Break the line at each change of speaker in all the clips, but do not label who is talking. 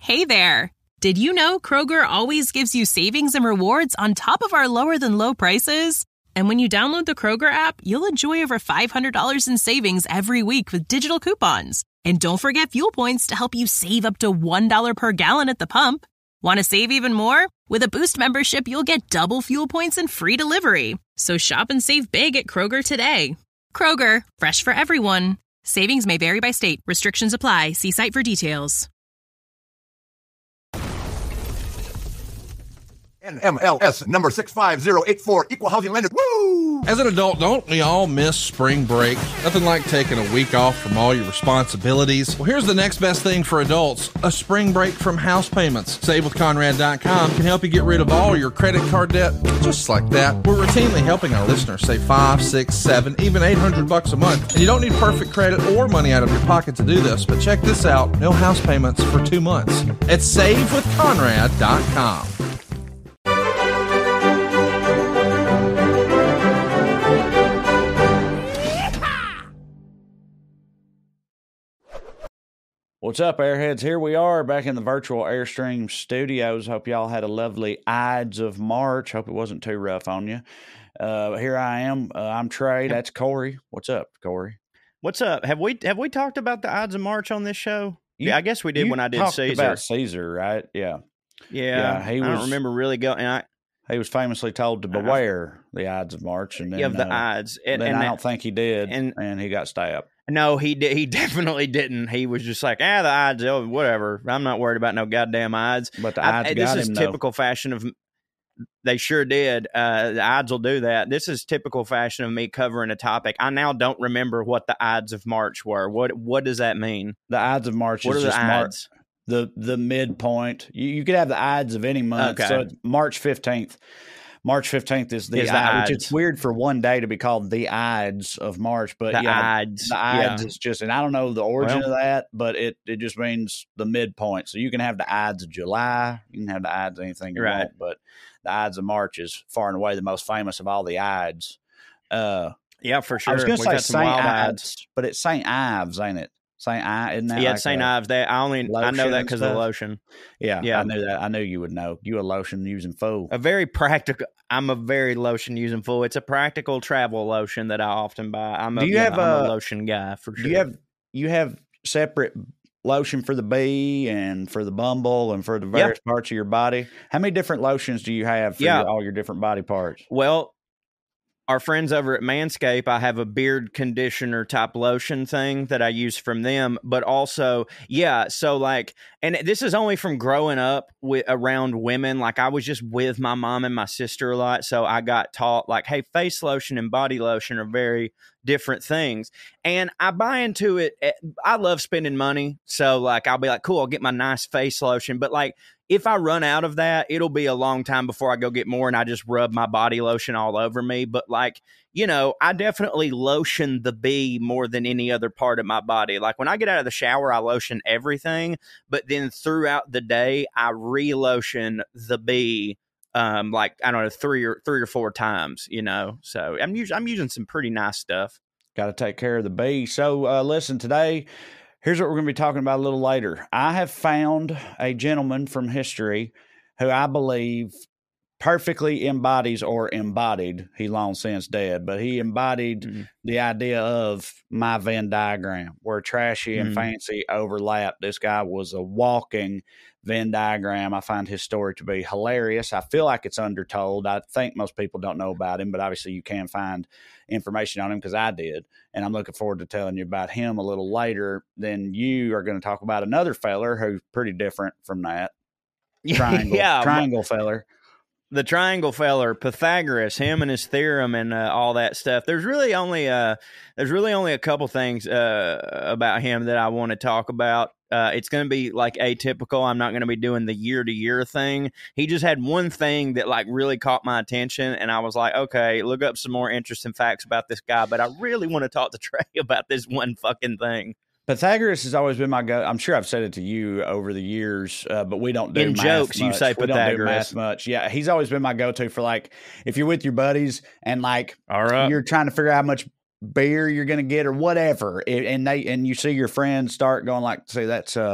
Hey there! Did you know Kroger always gives you savings and rewards on top of our lower-than-low prices? And when you download the Kroger app, you'll enjoy over $500 in savings every week with digital coupons. And don't forget fuel points to help you save up to $1 per gallon at the pump. Want to save even more? With a Boost membership, you'll get double fuel points and free delivery. So shop and save big at Kroger today. Kroger, fresh for everyone. Savings may vary by state. Restrictions apply. See site for details.
NMLS number 65084, equal housing lender. Woo!
As an adult, don't we all miss spring break? Nothing like taking a week off from all your responsibilities. Well, here's the next best thing for adults, a spring break from house payments. SaveWithConrad.com can help you get rid of all your credit card debt just like that. We're routinely helping our listeners save $5, $6, $7, even $800 a month. And you don't need perfect credit or money out of your pocket to do this, but check this out. No house payments for 2 months at SaveWithConrad.com.
What's up, Airheads? Here we are back in the virtual Airstream studios. Hope y'all had a lovely Ides of March. Hope it wasn't too rough on you. Here I am. I'm Trey. That's Corey. What's up, Corey?
What's up? Have we talked about the Ides of March on this show? Yeah, I guess we did when I did Caesar.
About Caesar, right? Yeah.
I don't remember really going.
He was famously told to beware the Ides of March, and then
the Ides.
And I don't think he did, and he got stabbed.
No, he did. He definitely didn't. He was just like, the Ides, whatever. I'm not worried about no goddamn Ides.
But the Ides got him,
This is typical fashion of. They sure did. The Ides will do that. This is typical fashion of me covering a topic. I now don't remember what the Ides of March were. What does that mean?
The Ides of March
is
just
March.
The midpoint. You could have the Ides of any month.
Okay.
So it's March 15th. March 15th is the
Ides.
Which is weird for one day to be called the Ides of March, but
the Ides.
The Ides is just, and I don't know the origin of that, but it just means the midpoint. So you can have the Ides of July, you can have the Ides of anything you want, but the Ides of March is far and away the most famous of all the Ides.
Yeah, for sure.
I was going to say St. Ives, but it's St. Ives, ain't it? St. Ives, isn't that?
Yeah,
like
St. Ives. I know that because of the lotion.
Yeah, I knew that. I knew you would know. You a lotion using fool.
I'm a very lotion using fool. It's a practical travel lotion that I often buy. I'm a lotion guy for sure.
You have separate lotion for the bee and for the bumble and for the various parts of your body? How many different lotions do you have for all your different body parts?
Well, our friends over at Manscaped, I have a beard conditioner type lotion thing that I use from them, but also, so like, and this is only from growing up around women. Like I was just with my mom and my sister a lot. So I got taught like, hey, face lotion and body lotion are very different things. And I buy into it. I love spending money. So like, I'll be like, cool, I'll get my nice face lotion. But like, if I run out of that, it'll be a long time before I go get more and I just rub my body lotion all over me. But like, I definitely lotion the bee more than any other part of my body. Like when I get out of the shower, I lotion everything. But then throughout the day, I re-lotion the bee like, I don't know, three or four times, So I'm using some pretty nice stuff.
Got to take care of the bee. So listen, today, here's what we're going to be talking about a little later. I have found a gentleman from history who I believe perfectly embodies or embodied, he long since dead, but he embodied the idea of my Venn diagram where trashy and fancy overlap. This guy was a walking Venn diagram. I find his story to be hilarious. I feel like it's undertold. I think most people don't know about him, but obviously you can find information on him because I did. And I'm looking forward to telling you about him a little later. Then you are going to talk about another feller who's pretty different from that. Triangle feller.
The triangle feller, Pythagoras, him and his theorem and all that stuff. There's really only a couple things about him that I want to talk about. It's going to be like atypical. I'm not going to be doing the year-to-year thing. He just had one thing that like really caught my attention, and I was like, okay, look up some more interesting facts about this guy. But I really want to talk to Trey about this one fucking thing.
Pythagoras has always been my go. I'm sure I've said it to you over the years, but we don't do
in
math
jokes.
Much.
You say
we
Pythagoras
don't do math much. Yeah, he's always been my go-to for like if you're with your buddies and like you're trying to figure out how much beer you're going to get or whatever, and you see your friends start going like, "See, that's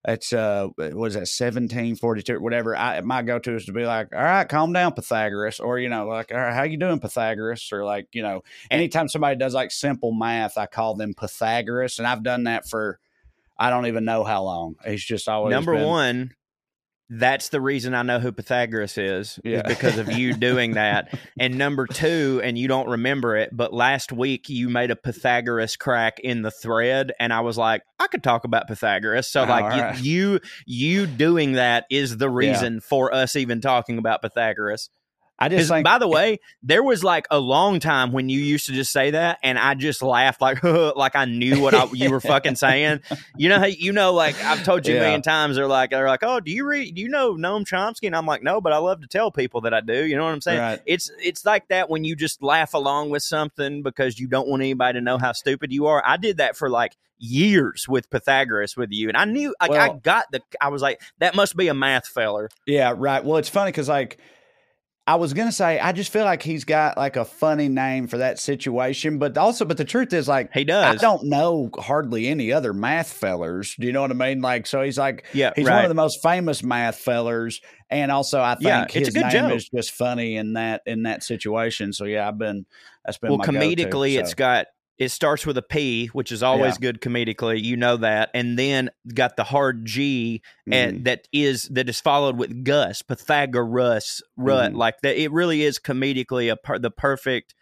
It's what is that, 1742, whatever. My go-to is to be like, all right, calm down, Pythagoras, or like, all right, how you doing, Pythagoras, or like, anytime somebody does like simple math, I call them Pythagoras, and I've done that for I don't even know how long. He's just always
number one. That's the reason I know who Pythagoras is because of you doing that. And number two, and you don't remember it, but last week you made a Pythagoras crack in the thread, and I was like, I could talk about Pythagoras. So like you doing that is the reason for us even talking about Pythagoras. I just think, by the way, there was like a long time when you used to just say that, and I just laughed like I knew what you were fucking saying. Like I've told you a million times. They're like, oh, do you know Noam Chomsky? And I'm like, no, but I love to tell people that I do. You know what I'm saying? Right. It's like that when you just laugh along with something because you don't want anybody to know how stupid you are. I did that for like years with Pythagoras with you, and I knew I was like, that must be a math feller.
Yeah, right. Well, it's funny because like, I was going to say, I just feel like he's got like a funny name for that situation, but the truth is like,
he does.
I don't know hardly any other math fellers. Do you know what I mean? Like, so he's like, he's one of the most famous math fellers. And also I think his name joke. Is just funny in that situation. So that's been my
comedically,
go-to,
it starts with a P, which is always good comedically, you know that, and then got the hard G, and that is followed with Gus, Pythagoras, like that. It really is comedically the perfect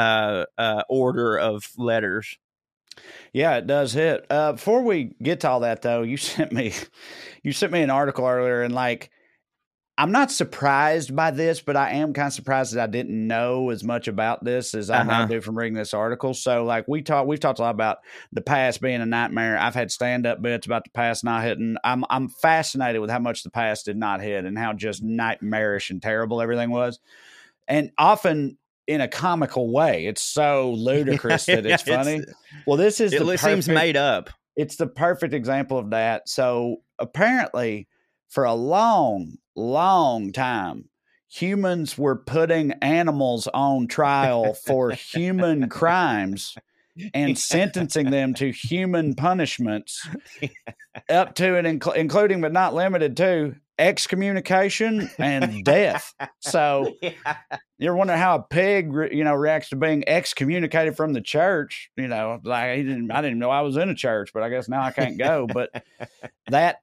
order of letters.
Yeah, it does hit. Before we get to all that, though, you sent me an article earlier, and like, I'm not surprised by this, but I am kind of surprised that I didn't know as much about this as I now do from reading this article. So, like, we've talked a lot about the past being a nightmare. I've had stand-up bits about the past not hitting. I'm fascinated with how much the past did not hit and how just nightmarish and terrible everything was, and often in a comical way. It's so ludicrous that it's funny.
It seems made up.
It's the perfect example of that. So apparently, for a long time, humans were putting animals on trial for human crimes and sentencing them to human punishments up to and including but not limited to excommunication and death. So you're wondering how a pig, reacts to being excommunicated from the church. Like I didn't know I was in a church, but I guess now I can't go. But they've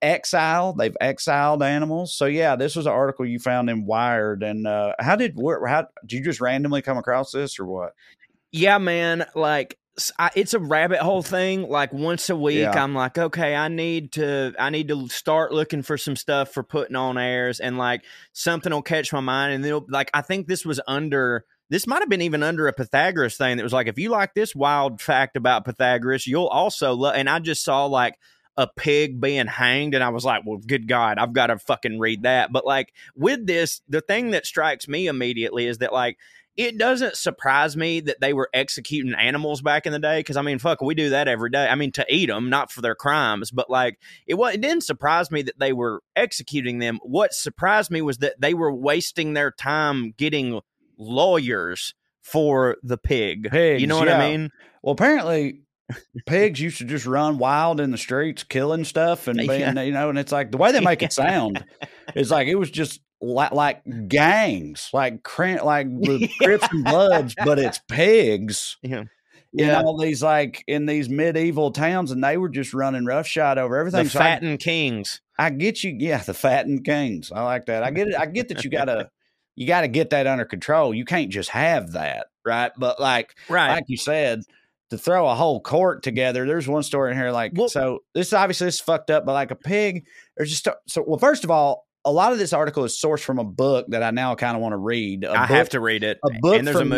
exiled animals. So yeah, this was an article you found in Wired. And how did you just randomly come across this or what?
Yeah, man. Like, it's a rabbit hole thing. Like once a week, I'm like, okay, I need to start looking for some stuff for putting on airs, and like something will catch my mind. And then I think this might have been even under a Pythagoras thing that was like, if you like this wild fact about Pythagoras, you'll also love. And I just saw like a pig being hanged, and I was like, well, good God, I've got to fucking read that. But like with this, the thing that strikes me immediately is that like, it doesn't surprise me that they were executing animals back in the day, because I mean, fuck, we do that every day. I mean, to eat them, not for their crimes, but like it didn't surprise me that they were executing them. What surprised me was that they were wasting their time getting lawyers for the pigs, you know what I mean?
Well, apparently pigs used to just run wild in the streets, killing stuff and being, and it's like the way they make it sound is like it was just like gangs, like the Crips and Bloods, but it's pigs. In all these in these medieval towns, and they were just running roughshod over everything.
The fattened kings.
I get you. Yeah, the fattened kings. I like that. I get it. I get that you gotta get that under control. You can't just have that, right? But like you said, to throw a whole court together. There's one story in here so this is fucked up, but like a pig. There's just first of all, a lot of this article is sourced from a book that I now kind of want to read. I
have to read it.
A book
and there's
from
a movie.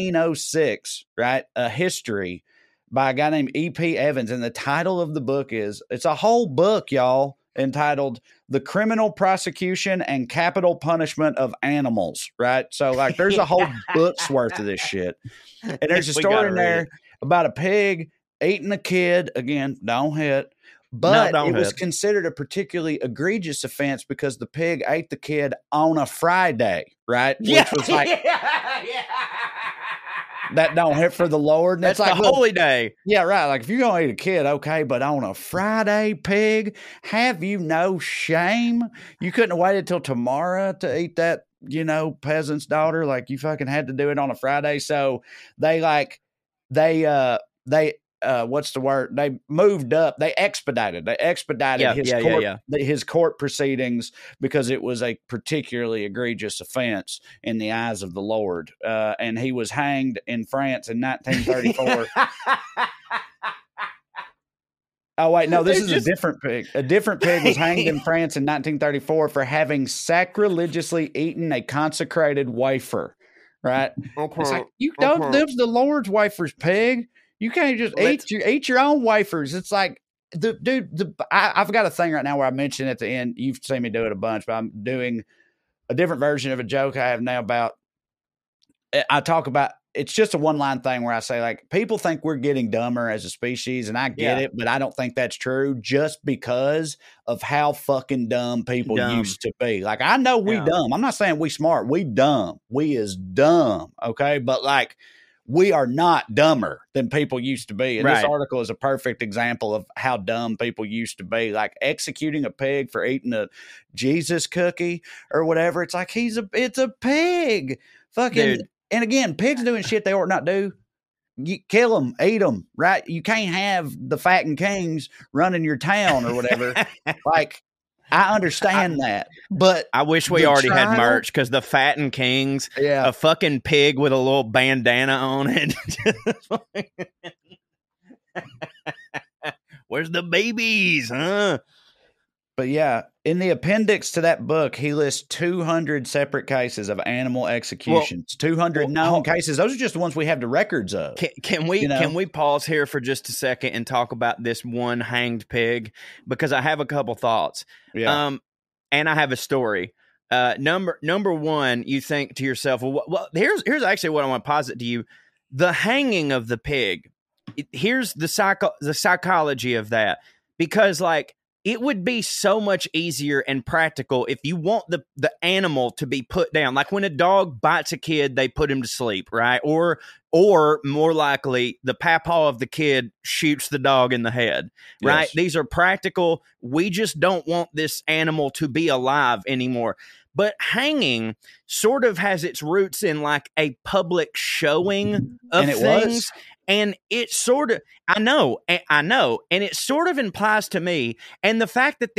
1906, right? A history by a guy named E.P. Evans. And the title of the book it's a whole book, y'all, entitled The Criminal Prosecution and Capital Punishment of Animals, right? So like there's a whole book's worth of this shit. And there's a story in there about a pig eating a kid. Again, don't hit. But it was considered a particularly egregious offense because the pig ate the kid on a Friday, right? Which was like, that don't hit for the Lord. And
That's
it's like,
the
look,
holy day.
yeah, right. Like if you're gonna eat a kid, okay, but on a Friday, pig, have you no shame? You couldn't have waited till tomorrow to eat that, peasant's daughter. Like you fucking had to do it on a Friday. So they what's the word? They moved up. They expedited his court proceedings because it was a particularly egregious offense in the eyes of the Lord. And he was hanged in France in 1934. Oh, wait, no, this is a different pig. A different pig was hanged in France in 1934 for having sacrilegiously eaten a consecrated wafer, right?
Okay.
It's like, them's the Lord's wafers, pig. You can't just eat your own wafers. It's like, I've got a thing right now where I mentioned at the end, you've seen me do it a bunch, but I'm doing a different version of a joke I have now about, I talk about, it's just a one-line thing where I say, like, people think we're getting dumber as a species, and I get it, but I don't think that's true just because of how fucking dumb people used to be. Like, I know we dumb. I'm not saying we smart. We dumb. We is dumb, okay? But, like, we are not dumber than people used to be. And this article is a perfect example of how dumb people used to be. Like executing a pig for eating a Jesus cookie or whatever. It's like, it's a pig. Fucking. Dude. And again, pigs doing shit they ought not do. You kill them, eat them, right? You can't have the fattened kings running your town or whatever. Like, I understand that, but
I wish we already had merch because the Fattened Kings, a fucking pig with a little bandana on it. Where's the babies, huh?
But yeah, in the appendix to that book, he lists 200 separate cases of animal executions. 200 known cases. Those are just the ones we have the records of.
Can we pause here for just a second and talk about this one hanged pig? Because I have a couple thoughts. Yeah. And I have a story. Number one, you think to yourself, well, here's actually what I want to posit to you: the hanging of the pig. Here's the psychology of that, because like, it would be so much easier and practical if you want the animal to be put down. Like when a dog bites a kid, they put him to sleep, right? Or more likely, the papaw of the kid shoots the dog in the head, right? Yes. These are practical. We just don't want this animal to be alive anymore. But hanging sort of has its roots in like a public showing of things. And it sort of, I know, and it sort of implies to me, and the fact that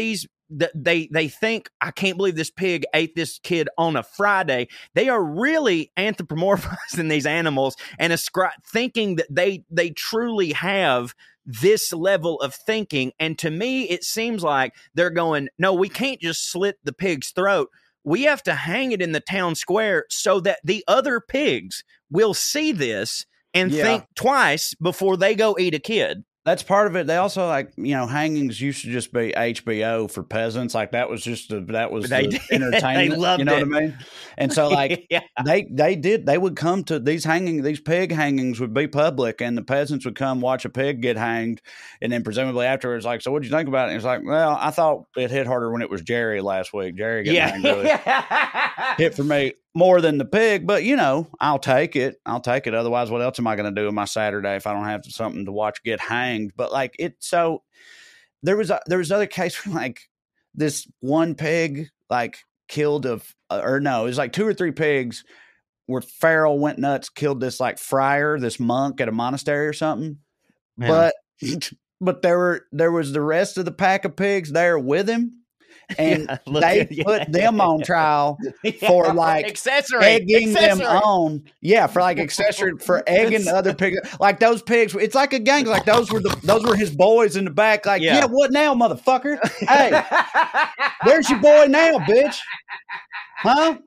they think, I can't believe this pig ate this kid on a Friday. They are really anthropomorphizing these animals and thinking that they truly have this level of thinking. And to me, it seems like they're going, no, we can't just slit the pig's throat. We have to hang it in the town square so that the other pigs will see this and think twice before they go eat a kid.
That's part of it. They also hangings used to just be HBO for peasants. Like that was the entertainment.
They loved
what I mean? And so like they would come to these pig hangings would be public, and the peasants would come watch a pig get hanged, and then presumably afterwards, like, so what'd you think about it? And it's like, well, I thought it hit harder when it was Jerry last week. Jerry got hanged really hit for me more than the pig, but I'll take it. Otherwise, what else am I going to do on my Saturday if I don't have something to watch get hanged? But like so there was other case where like this one pig like killed it was like 2 or 3 pigs where feral went nuts, killed this like friar, this monk at a monastery or something. Yeah. But there was the rest of the pack of pigs there with him. And they put them on trial for like egging them on. Yeah, for like accessory for egging the other pigs. Like those pigs, it's like a gang. Like those were his boys in the back. Like, yeah what now, motherfucker? Hey, where's your boy now, bitch? Huh?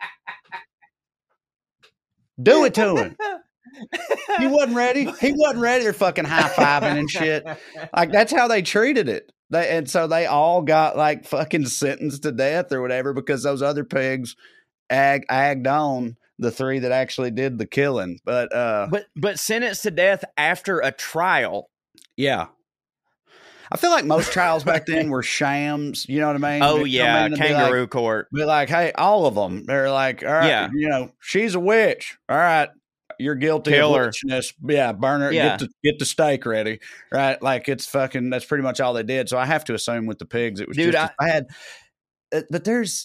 Do it to him. He wasn't ready. They're fucking high-fiving and shit. Like that's how they treated it. And so they all got like fucking sentenced to death or whatever because those other pigs agged on the 3 that actually did the killing. But
sentenced to death after a trial.
Yeah. I feel like most trials back then were shams. You know what I mean?
Oh, yeah. Kangaroo court.
Be like, hey, all of them. They're like, all right, she's a witch. All right. you're guilty
Killer.
of witchness. Yeah, burner.
Yeah.
Get the steak ready, right? Like it's fucking. That's pretty much all they did. So I have to assume with the pigs, it was
Dude,
just as bad. But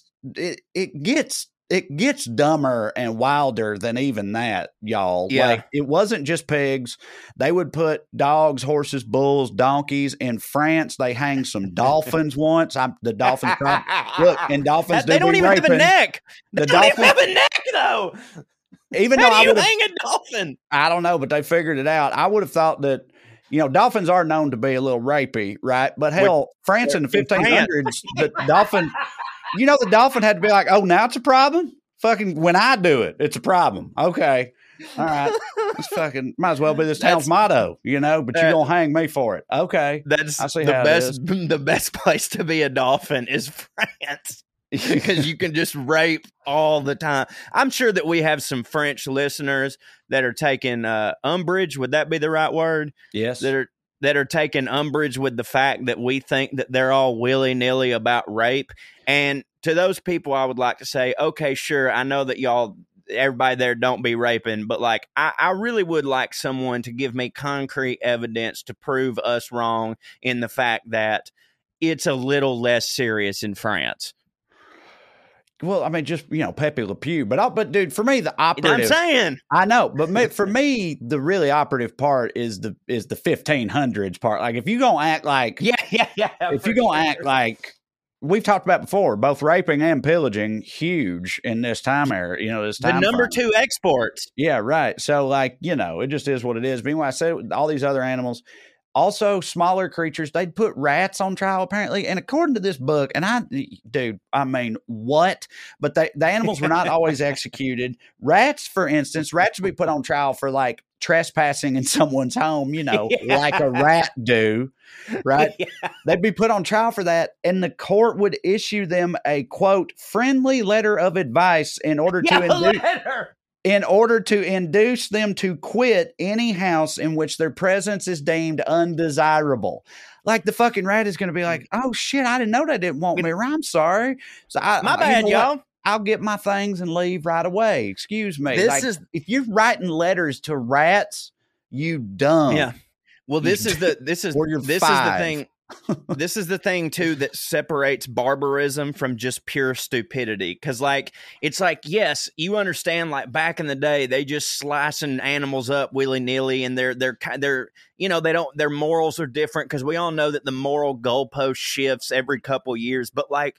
it gets dumber and wilder than even that, y'all.
Yeah.
Like it wasn't just pigs. They would put dogs, horses, bulls, donkeys. In France, they hang some dolphins once. The dolphins look, and dolphins
they don't even have a neck. They don't even have a neck though.
Even
How
though
do you hang a dolphin?
I don't know, but they figured it out. I would have thought that, dolphins are known to be a little rapey, right? But hell, France in the 1500s, the dolphin, the dolphin had to be like, oh, now it's a problem? Fucking when I do it, it's a problem. Okay. All right. It's fucking, might as well be this town's motto, but you're going to hang me for it. Okay.
That's
I see
the
how
best. The best place to be a dolphin is France. Because you can just rape all the time. I'm sure that we have some French listeners that are taking umbrage. Would that be the right word?
Yes.
That are taking umbrage with the fact that we think that they're all willy-nilly about rape. And to those people, I would like to say, okay, sure, I know that everybody there don't be raping, but like I really would like someone to give me concrete evidence to prove us wrong in the fact that it's a little less serious in France.
Well, I mean, just, Pepe Le Pew. But dude, for me, the operative.
I'm saying.
I know. But for me, the really operative part is the 1500s part. Like, if you're going to act like.
Yeah.
If you're going to act like. We've talked about before, both raping and pillaging, huge in this time era. This time.
The number 2 exports.
Yeah, right. So, like, it just is what it is. Meanwhile, I said all these other animals. Also, smaller creatures, they'd put rats on trial, apparently. And according to this book, what? But the animals were not always executed. Rats, for instance, would be put on trial for, like, trespassing in someone's home, like a rat do, right? Yeah. They'd be put on trial for that, and the court would issue them a, quote, friendly letter of advice in order to induce them to quit any house in which their presence is deemed undesirable. Like the fucking rat is going to be like, oh shit, I didn't know they didn't want me around. I'm sorry. So
my bad, y'all.
I'll get my things and leave right away. Excuse me. If you're writing letters to rats, you dumb.
Yeah. Well, this is the thing. This is the thing too that separates barbarism from just pure stupidity. Because it's like, yes, you understand. Like back in the day, they just slicing animals up willy nilly, and they're their morals are different because we all know that the moral goalpost shifts every couple years. But like,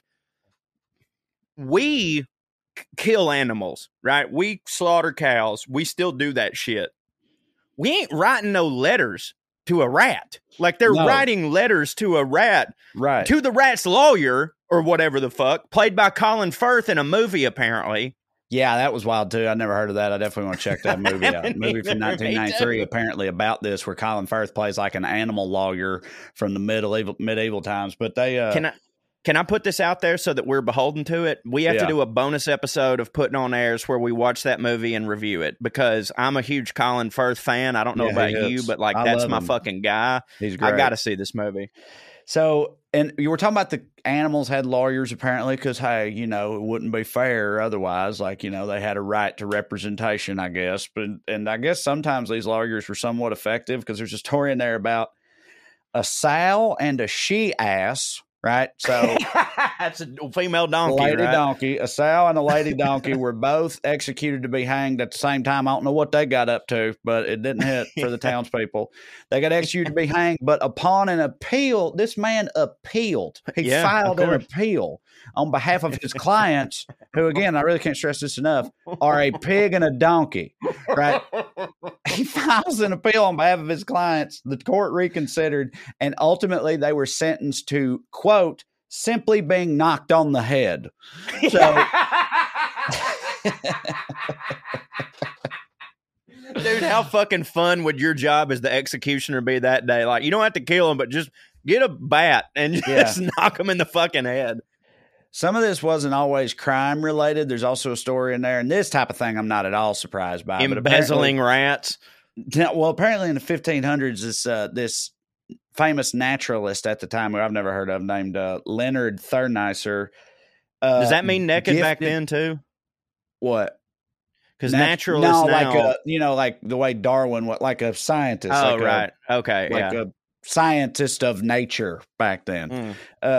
we kill animals, right? We slaughter cows. We still do that shit. We ain't writing no letters to a rat. Like they're writing letters to a rat,
right?
To the rat's lawyer or whatever the fuck, played by Colin Firth in a movie, apparently.
Yeah, that was wild too. I never heard of that. I definitely want to check that movie out. Movie from 1993, apparently about this, where Colin Firth plays like an animal lawyer from the medieval times. But they
Can I put this out there so that we're beholden to it? We have to do a bonus episode of Putting on Airs where we watch that movie and review it, because I'm a huge Colin Firth fan. I don't know about you, but like that's my fucking guy.
He's great.
I got to see this movie.
So, and you were talking about the animals had lawyers apparently because, hey, it wouldn't be fair otherwise. Like, they had a right to representation, I guess. And I guess sometimes these lawyers were somewhat effective because there's a story in there about a sow and a she-ass. Right, so
that's a female donkey,
lady
right?
donkey, a sow and a lady donkey were both executed to be hanged at the same time. I don't know what they got up to, but it didn't hit for the townspeople. They got executed to be hanged, but upon an appeal, this man appealed. He filed an appeal on behalf of his clients, who, again, I really can't stress this enough, are a pig and a donkey. Right? He files an appeal on behalf of his clients. The court reconsidered, and ultimately they were sentenced to, quote, simply being knocked on the head. So,
dude, how fucking fun would your job as the executioner be that day? Like, you don't have to kill him, but just get a bat and just knock him in the fucking head.
Some of this wasn't always crime related. There's also a story in there, and this type of thing I'm not at all surprised by.
Embezzling rats.
Well, apparently in the 1500s, this famous naturalist at the time, who I've never heard of, named Leonard Thurneisser.
Does that mean naked back then too?
What?
Because naturalists now,
like the way Darwin, like a scientist.
Oh,
like
right. Okay.
Like a scientist of nature back then.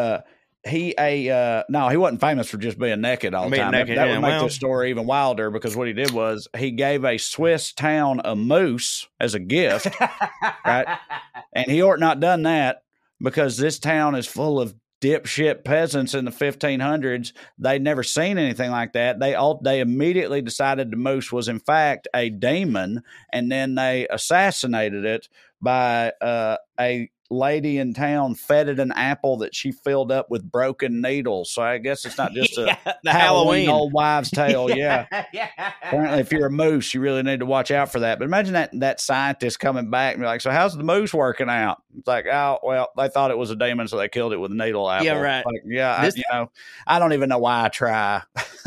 He wasn't famous for just being naked all the time. That would make the story even wilder, because what he did was he gave a Swiss town a moose as a gift, right? And he ought not done that, because this town is full of dipshit peasants in the 1500s. They'd never seen anything like that. They immediately decided the moose was in fact a demon, and then they assassinated it by a lady in town fed it an apple that she filled up with broken needles. So I guess it's not just the Halloween old wives' tale. Yeah. Apparently, if you're a moose, you really need to watch out for that. But imagine that scientist coming back and be like, "So how's the moose working out?" It's like, "Oh, well, they thought it was a demon, so they killed it with a needle apple."
Yeah, right.
Like, I don't even know why I try.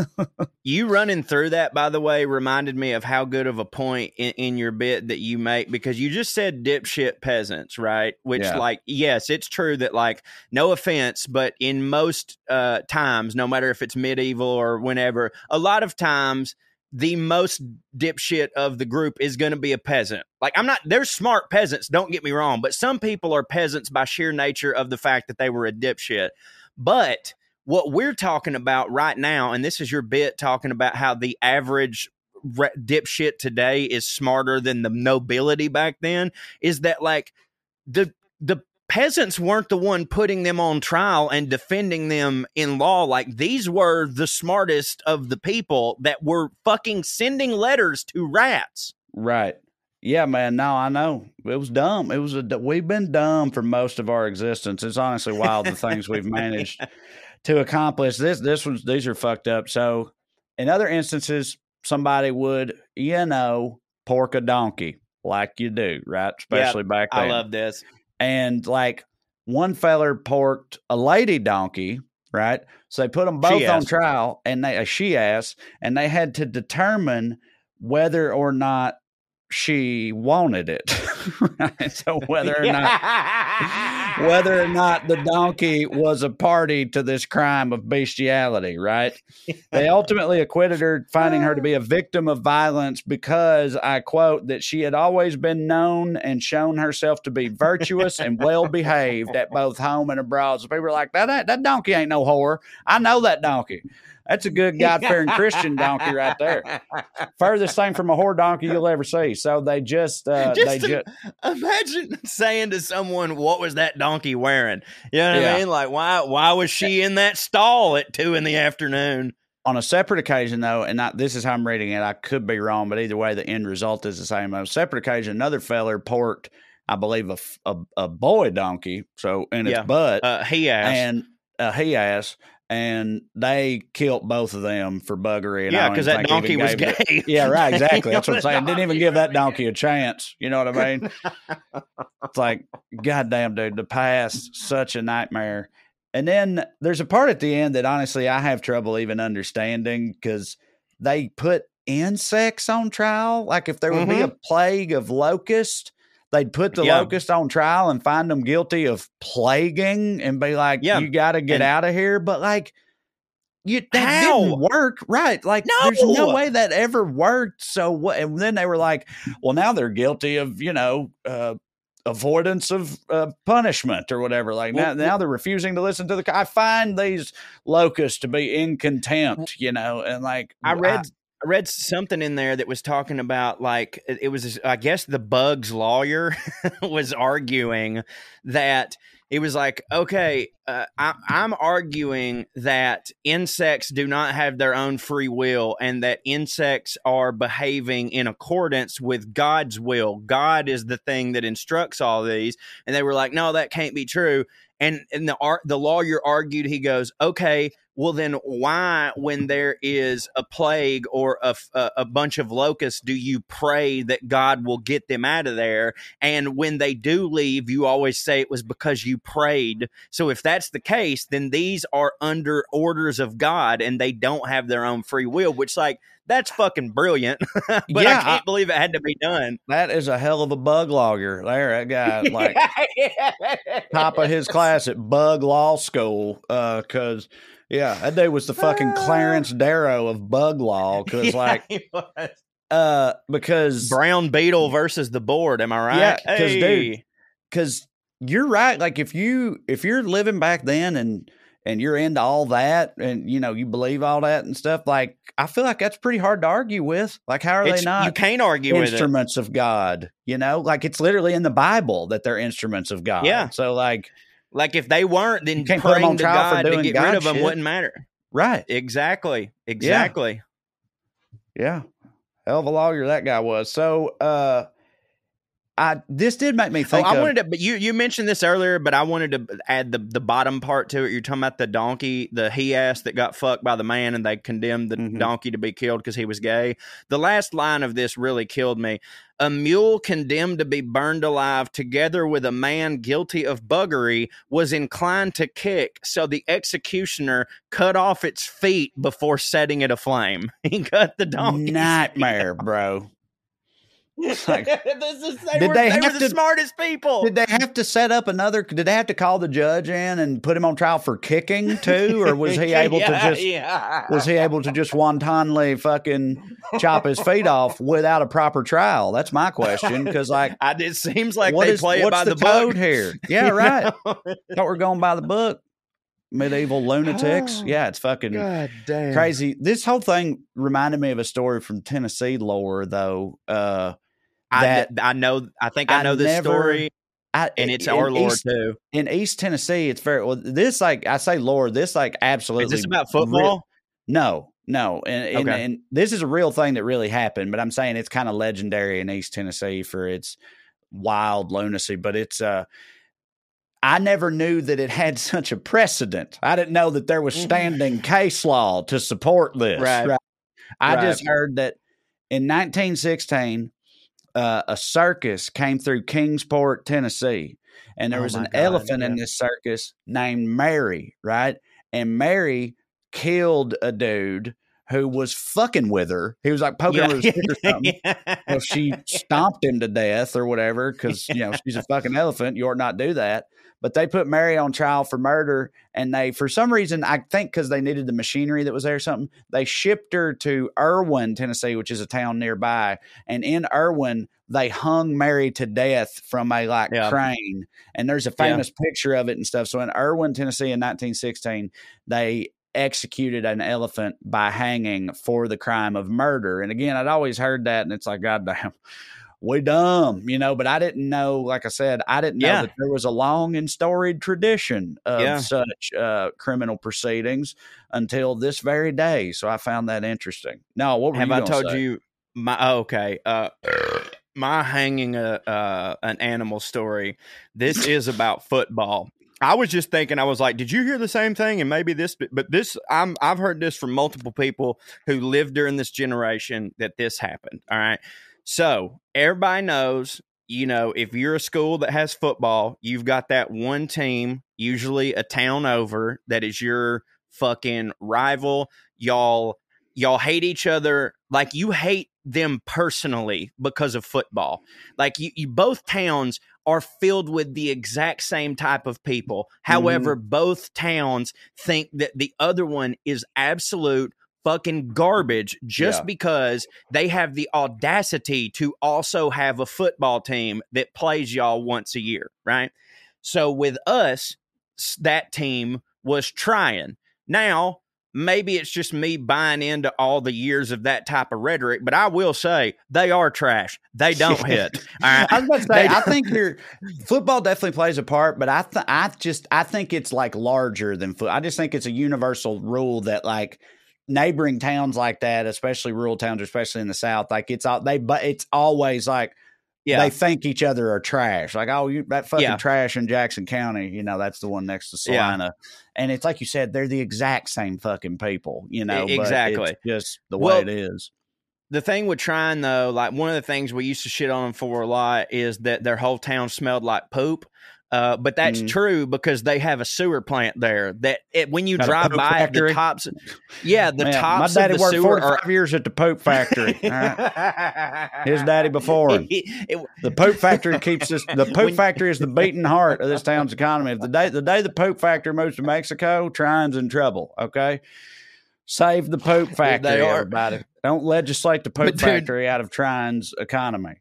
You running through that, by the way, reminded me of how good of a point in your bit that you make, because you just said dipshit peasants, right? Which, like, yes, it's true that, like, no offense, but in most times, no matter if it's medieval or whenever, a lot of times the most dipshit of the group is going to be a peasant. Like, there's smart peasants, don't get me wrong, but some people are peasants by sheer nature of the fact that they were a dipshit. But what we're talking about right now, and this is your bit talking about how the average dipshit today is smarter than the nobility back then, is that, like, the peasants weren't the one putting them on trial and defending them in law. Like, these were the smartest of the people that were fucking sending letters to rats.
Right. Yeah, man. No, I know. It was dumb. We've been dumb for most of our existence. It's honestly wild, the things we've managed to accomplish. These are fucked up. So in other instances, somebody would, pork a donkey like you do, right? Especially back then.
I love this.
And like one feller porked a lady donkey, right? So they put them both on trial, and a she-ass, and they had to determine whether or not she wanted it. Right? So whether or not the donkey was a party to this crime of bestiality, right? They ultimately acquitted her, finding her to be a victim of violence because, I quote, that she had always been known and shown herself to be virtuous and well behaved at both home and abroad. So people were like, that donkey ain't no whore. I know that donkey. That's a good God-fearing Christian donkey right there. Furthest thing from a whore donkey you'll ever see. So they just
imagine saying to someone, "What was that donkey wearing?" You know what I mean? Like, why was she in that stall at 2 p.m?
On a separate occasion, though, and this is how I'm reading it, I could be wrong, but either way, the end result is the same. On a separate occasion, another feller porked, I believe, a boy donkey, so in its butt, he-ass. And they killed both of them for buggery. And
because that donkey was gay.
Yeah, right, exactly. That's what I'm saying. Didn't even give that donkey a chance. You know what I mean? It's like, goddamn, dude, the past, such a nightmare. And then there's a part at the end that, honestly, I have trouble even understanding, because they put insects on trial. Like, if there would be a plague of locusts, they'd put the locust on trial and find them guilty of plaguing and be like, you got to get out of here. But like, that didn't work. Right. Like, there's no way that ever worked. So what? And then they were like, well, now they're guilty of, avoidance of punishment or whatever. Like, now they're refusing to listen to I find these locusts to be in contempt, and like,
I read something in there that was talking about, like, it was, I guess, the Bugs lawyer was arguing that it was like, okay, I'm arguing that insects do not have their own free will, and that insects are behaving in accordance with God's will. God is the thing that instructs all these. And they were like, no, that can't be true. And the lawyer argued, he goes, okay, well, then why, when there is a plague or a bunch of locusts, do you pray that God will get them out of there? And when they do leave, you always say it was because you prayed. So if that's the case, then these are under orders of God and they don't have their own free will, which, like, That's fucking brilliant. But
Yeah,
I can't believe it had to be done.
That is a hell of a bug lawyer there. That guy, like, top of his class at Bug Law School. Because, yeah, that dude was the fucking Clarence Darrow of bug law. Because, like, because
Brown Beetle versus the board. Am I right?
Yeah, because dude, because you're right. Like, if you're living back then and you're into all that and, you know, you believe all that and stuff, like, I feel like that's pretty hard to argue with. Like, how are they not?
You can't argue with it.
Instruments of God, you know? Like, it's literally in the Bible that they're instruments of God.
Yeah.
So, like
if they weren't, then
can't put them
praying
on
to
trial for
God to
doing
get
God
rid of them
shit.
wouldn't matter.
Right.
Exactly.
Yeah. Hell of a lawyer that guy was. So, this did make me think.
But you mentioned this earlier, but I wanted to add the bottom part to it. You're talking about the donkey, the he-ass that got fucked by the man, and they condemned the donkey to be killed because he was gay. The last line of this really killed me. A mule condemned to be burned alive together with a man guilty of buggery was inclined to kick, so the executioner cut off its feet before setting it aflame. He cut the donkey.
Nightmare, bro. Like,
they were the smartest people.
Did they have to set up another? Did they have to call the judge in and put him on trial for kicking too, or was he able to just? Was he able to just wantonly fucking chop his feet off without a proper trial? That's my question. Because like,
it seems like they play it by the
code
book
here. Yeah, right. Thought we're going by the book. Medieval lunatics. Yeah, it's fucking
God damn
crazy. This whole thing reminded me of a story from Tennessee lore, though.
I know this story, and it's our lore too.
In East Tennessee, it's very well. This, like, I say lore. This, like, absolutely.
Is this about football?
No, and this is a real thing that really happened. But I'm saying it's kind of legendary in East Tennessee for its wild lunacy. But it's I never knew that it had such a precedent. I didn't know that there was standing case law to support this.
Right.
I just heard that in 1916. A circus came through Kingsport, Tennessee, and there was an elephant in this circus named Mary, right? And Mary killed a dude who was fucking with her. He was like poking her with a stick or something. Well, she stomped him to death or whatever because, you know, she's a fucking elephant. You ought not do that. But they put Mary on trial for murder, and they, for some reason, I think because they needed the machinery that was there or something, they shipped her to Irwin, Tennessee, which is a town nearby. And in Irwin, they hung Mary to death from a crane. And there's a famous picture of it and stuff. So in Irwin, Tennessee in 1916, they executed an elephant by hanging for the crime of murder. And again, I'd always heard that, and it's like, goddamn, we dumb, you know, but I didn't know, like I said, I didn't know that there was a long and storied tradition of such criminal proceedings until this very day. So I found that interesting. No, what were
have
you
I
gonna
told
say?
you my hanging an animal story. This is about football. I was just thinking, I was like, did you hear the same thing? And maybe this, but this, I've heard this from multiple people who lived during this generation that this happened. All right. So everybody knows, you know, if you're a school that has football, you've got that one team, usually a town over, that is your fucking rival. Y'all hate each other. Like, you hate them personally because of football. Like, you both towns are filled with the exact same type of people. However, both towns think that the other one is absolute fucking garbage just because they have the audacity to also have a football team that plays y'all once a year, right? So with us, that team was trying. Now, maybe it's just me buying into all the years of that type of rhetoric, but I will say they are trash. They don't hit. All right?
I was about to say, I think football definitely plays a part, but I think it's like larger than football. I just think it's a universal rule that, like, neighboring towns like that, especially rural towns, especially in the South, like it's always like they think each other are trash. Like, oh, that fucking trash in Jackson County, you know, that's the one next to Salina. And it's like you said, they're the exact same fucking people, you know.
Exactly.
But it's just the way it is.
The thing with trying, though, like, one of the things we used to shit on them for a lot is that their whole town smelled like poop. But that's true because they have a sewer plant there. When you
Got a
drive
Pope
by
factory?
the tops, the tops
my daddy
of the
worked
sewer
45 years at the Pope factory. All right? His daddy before him. The Pope factory keeps this. The Pope factory is the beating heart of this town's economy. If the day the Pope factory moves to Mexico, Trine's in trouble. Okay, save the Pope factory, everybody. Don't legislate the Pope factory out of Trine's economy.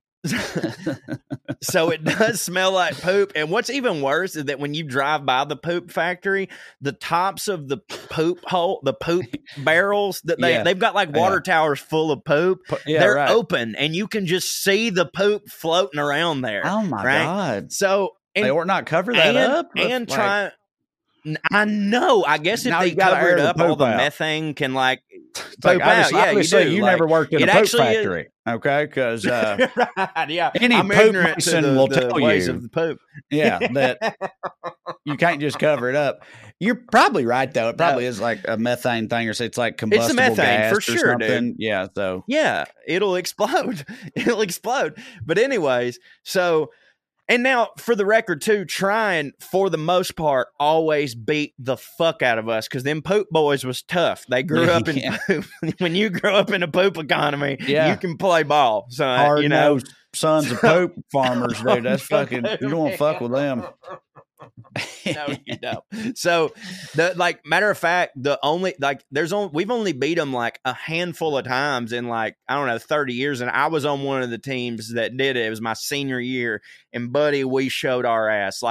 So it does smell like poop. And what's even worse is that when you drive by the poop factory, the tops of the poop barrels that they've got like water towers full of poop. They're open and you can just see the poop floating around there.
Oh my God.
So
they ought not cover that up
and try. I know. I guess if they cover it up, all the methane can like poop out. Yeah, you do.
You never worked in a poop factory, okay? Because any
I'm
poop mason will tell
ways
you
of the poop.
that you can't just cover it up. You're probably right though. It probably is like a methane thing, or it's like combustible
it's a methane
gas
for sure, dude.
Yeah, so
it'll explode. It'll explode. But anyways, so. And now, for the record, too, Trine, for the most part, always beat the fuck out of us because them poop boys was tough. They grew up in poop. When you grow up in a poop economy, you can play ball. So,
hard-nosed sons of poop farmers, dude. That's fucking, you don't want to fuck with them.
No, you don't. So, matter of fact, we've only beat them like a handful of times in 30 years. And I was on one of the teams that did it. It was my senior year, and buddy, we showed our ass.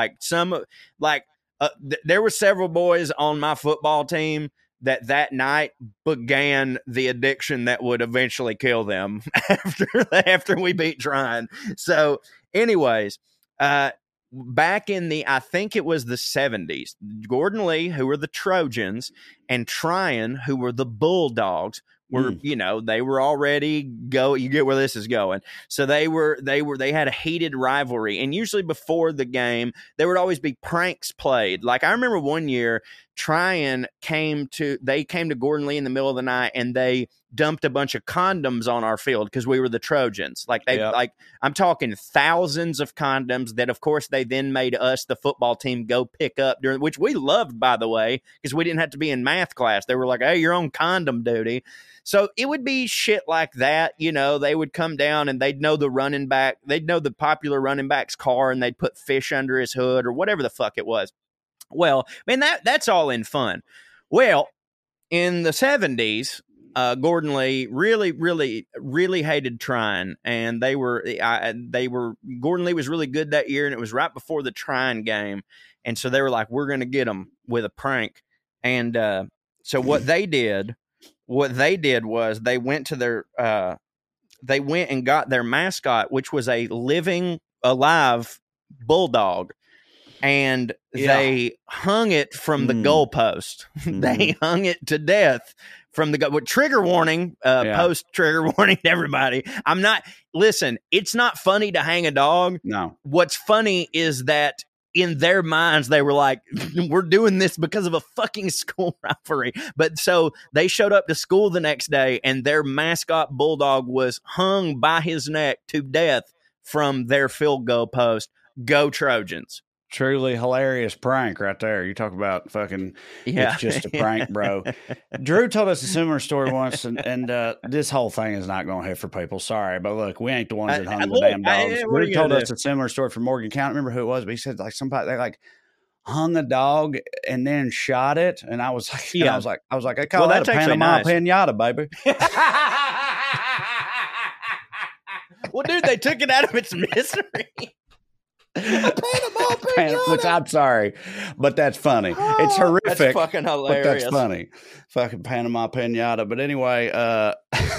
There were several boys on my football team that night began the addiction that would eventually kill them after we beat Trine. So, anyways, back in I think it was the 70s, Gordon Lee, who were the Trojans, and Tryon, who were the Bulldogs, were, they were already you get where this is going. So they had a heated rivalry. And usually before the game, there would always be pranks played. Like I remember one year, Tryon came to Gordon Lee in the middle of the night, and they dumped a bunch of condoms on our field because we were the Trojans. I'm talking thousands of condoms that, of course, they then made us, the football team, go pick up which we loved, by the way, because we didn't have to be in math class. They were like, hey, you're on condom duty. So it would be shit like that. They would come down and they'd know the running back. They'd know the popular running back's car, and they'd put fish under his hood or whatever the fuck it was. Well, man, that's all in fun. Well, in the 70s, Gordon Lee really, really, really hated Trine, and Gordon Lee was really good that year, and it was right before the Trine game, and so they were like, we're going to get him with a prank. And so what they did was they went and got their mascot, which was a living, alive bulldog. And they hung it from the goalpost. They hung it to death from with trigger warning, post trigger warning to everybody. Listen, it's not funny to hang a dog.
No.
What's funny is that in their minds, they were like, we're doing this because of a fucking school rivalry. But so they showed up to school the next day, and their mascot bulldog was hung by his neck to death from their field goal post. Go Trojans.
Truly hilarious prank right there. You talk about fucking, it's just a prank, bro. Drew told us a similar story once, and this whole thing is not going to hit for people. Sorry, but look, we ain't the ones that hung the damn dogs. Drew told us a similar story from Morgan County. Remember who it was, but he said somebody, they hung a dog and then shot it. And I was like, I was like, I call that a Panama pinata, baby.
Well, dude, they took it out of its misery.
Which I'm sorry, but that's funny. It's horrific.
That's fucking hilarious.
But that's funny. Fucking Panama pinata. But anyway, I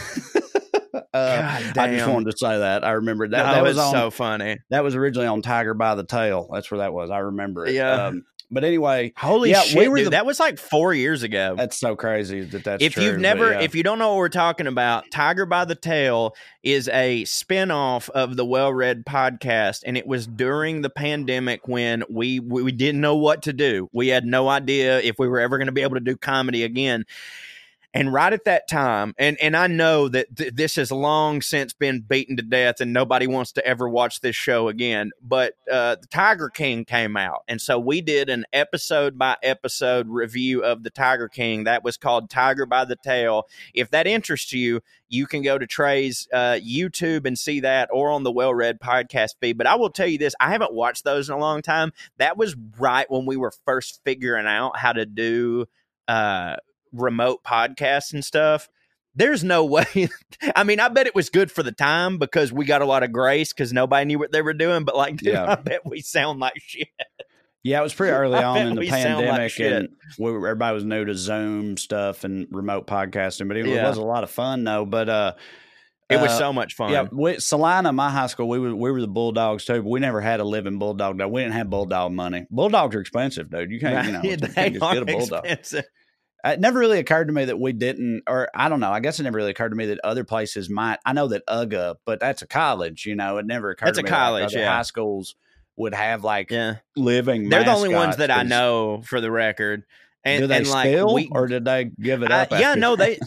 just wanted to say that. I remember that.
That was so funny.
That was originally on Tiger by the Tail. That's where that was. I remember it.
Yeah.
But anyway,
holy shit, dude, that was like 4 years ago.
That's so crazy that's
if
true.
If you don't know what we're talking about, Tiger by the Tail is a spinoff of the Well Read podcast, and it was during the pandemic when we didn't know what to do. We had no idea if we were ever going to be able to do comedy again. And right at that time, and I know that this has long since been beaten to death and nobody wants to ever watch this show again, but the Tiger King came out. And so we did an episode-by-episode review of the Tiger King. That was called Tiger by the Tail. If that interests you, you can go to Trey's YouTube and see that, or on the Well Read podcast feed. But I will tell you this, I haven't watched those in a long time. That was right when we were first figuring out how to do remote podcasts and stuff. There's no way. I mean, I bet it was good for the time because we got a lot of grace because nobody knew what they were doing. But like, dude, I bet we sound like shit.
Yeah, it was pretty early on in the pandemic, and everybody was new to Zoom stuff and remote podcasting. But it was a lot of fun, though. But
it was so much fun.
Yeah, Salina, my high school, we were the Bulldogs too, but we never had a living bulldog. We didn't have bulldog money. Bulldogs are expensive, dude. You can't, you can't just get a bulldog. Expensive. It never really occurred to me that we didn't, or I don't know. I guess it never really occurred to me that other places might. I know that UGA, but that's a college. It never occurred to me.
That's a college.
That high schools would have living.
They're the only ones that I know, for the record. And
do they still, or did they give it up?
Yeah, no, they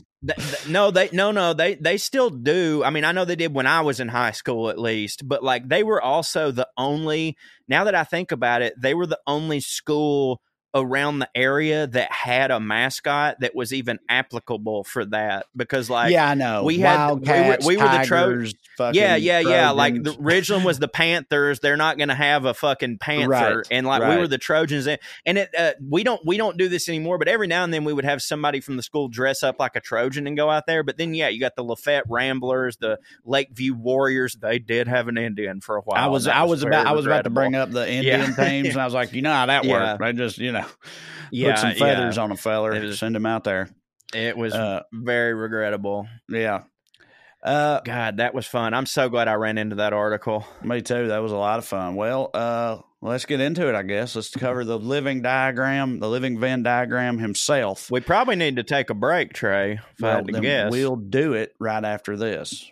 still do. I mean, I know they did when I was in high school, at least. But like, they were also the only. Now that I think about it, they were the only school around the area that had a mascot that was even applicable for that, because
I know
we had
Wildcats,
we were
Tigers,
the Trojans. Like the Ridgeland was the Panthers. They're not going to have a fucking panther, and we were the Trojans. And it we don't do this anymore. But every now and then we would have somebody from the school dress up like a Trojan and go out there. But then you got the Lafayette Ramblers, the Lakeview Warriors. They did have an Indian for a while.
I was about to bring up the Indian teams, and I was like, how that worked? They just put some feathers on a feller, send him out there.
It was very regrettable.
Yeah.
God, that was fun. I'm so glad I ran into that article.
Me too. That was a lot of fun. Well, let's get into it, I guess. Let's cover the living Venn diagram himself.
We probably need to take a break, Trey, if I had to guess.
We'll do it right after this.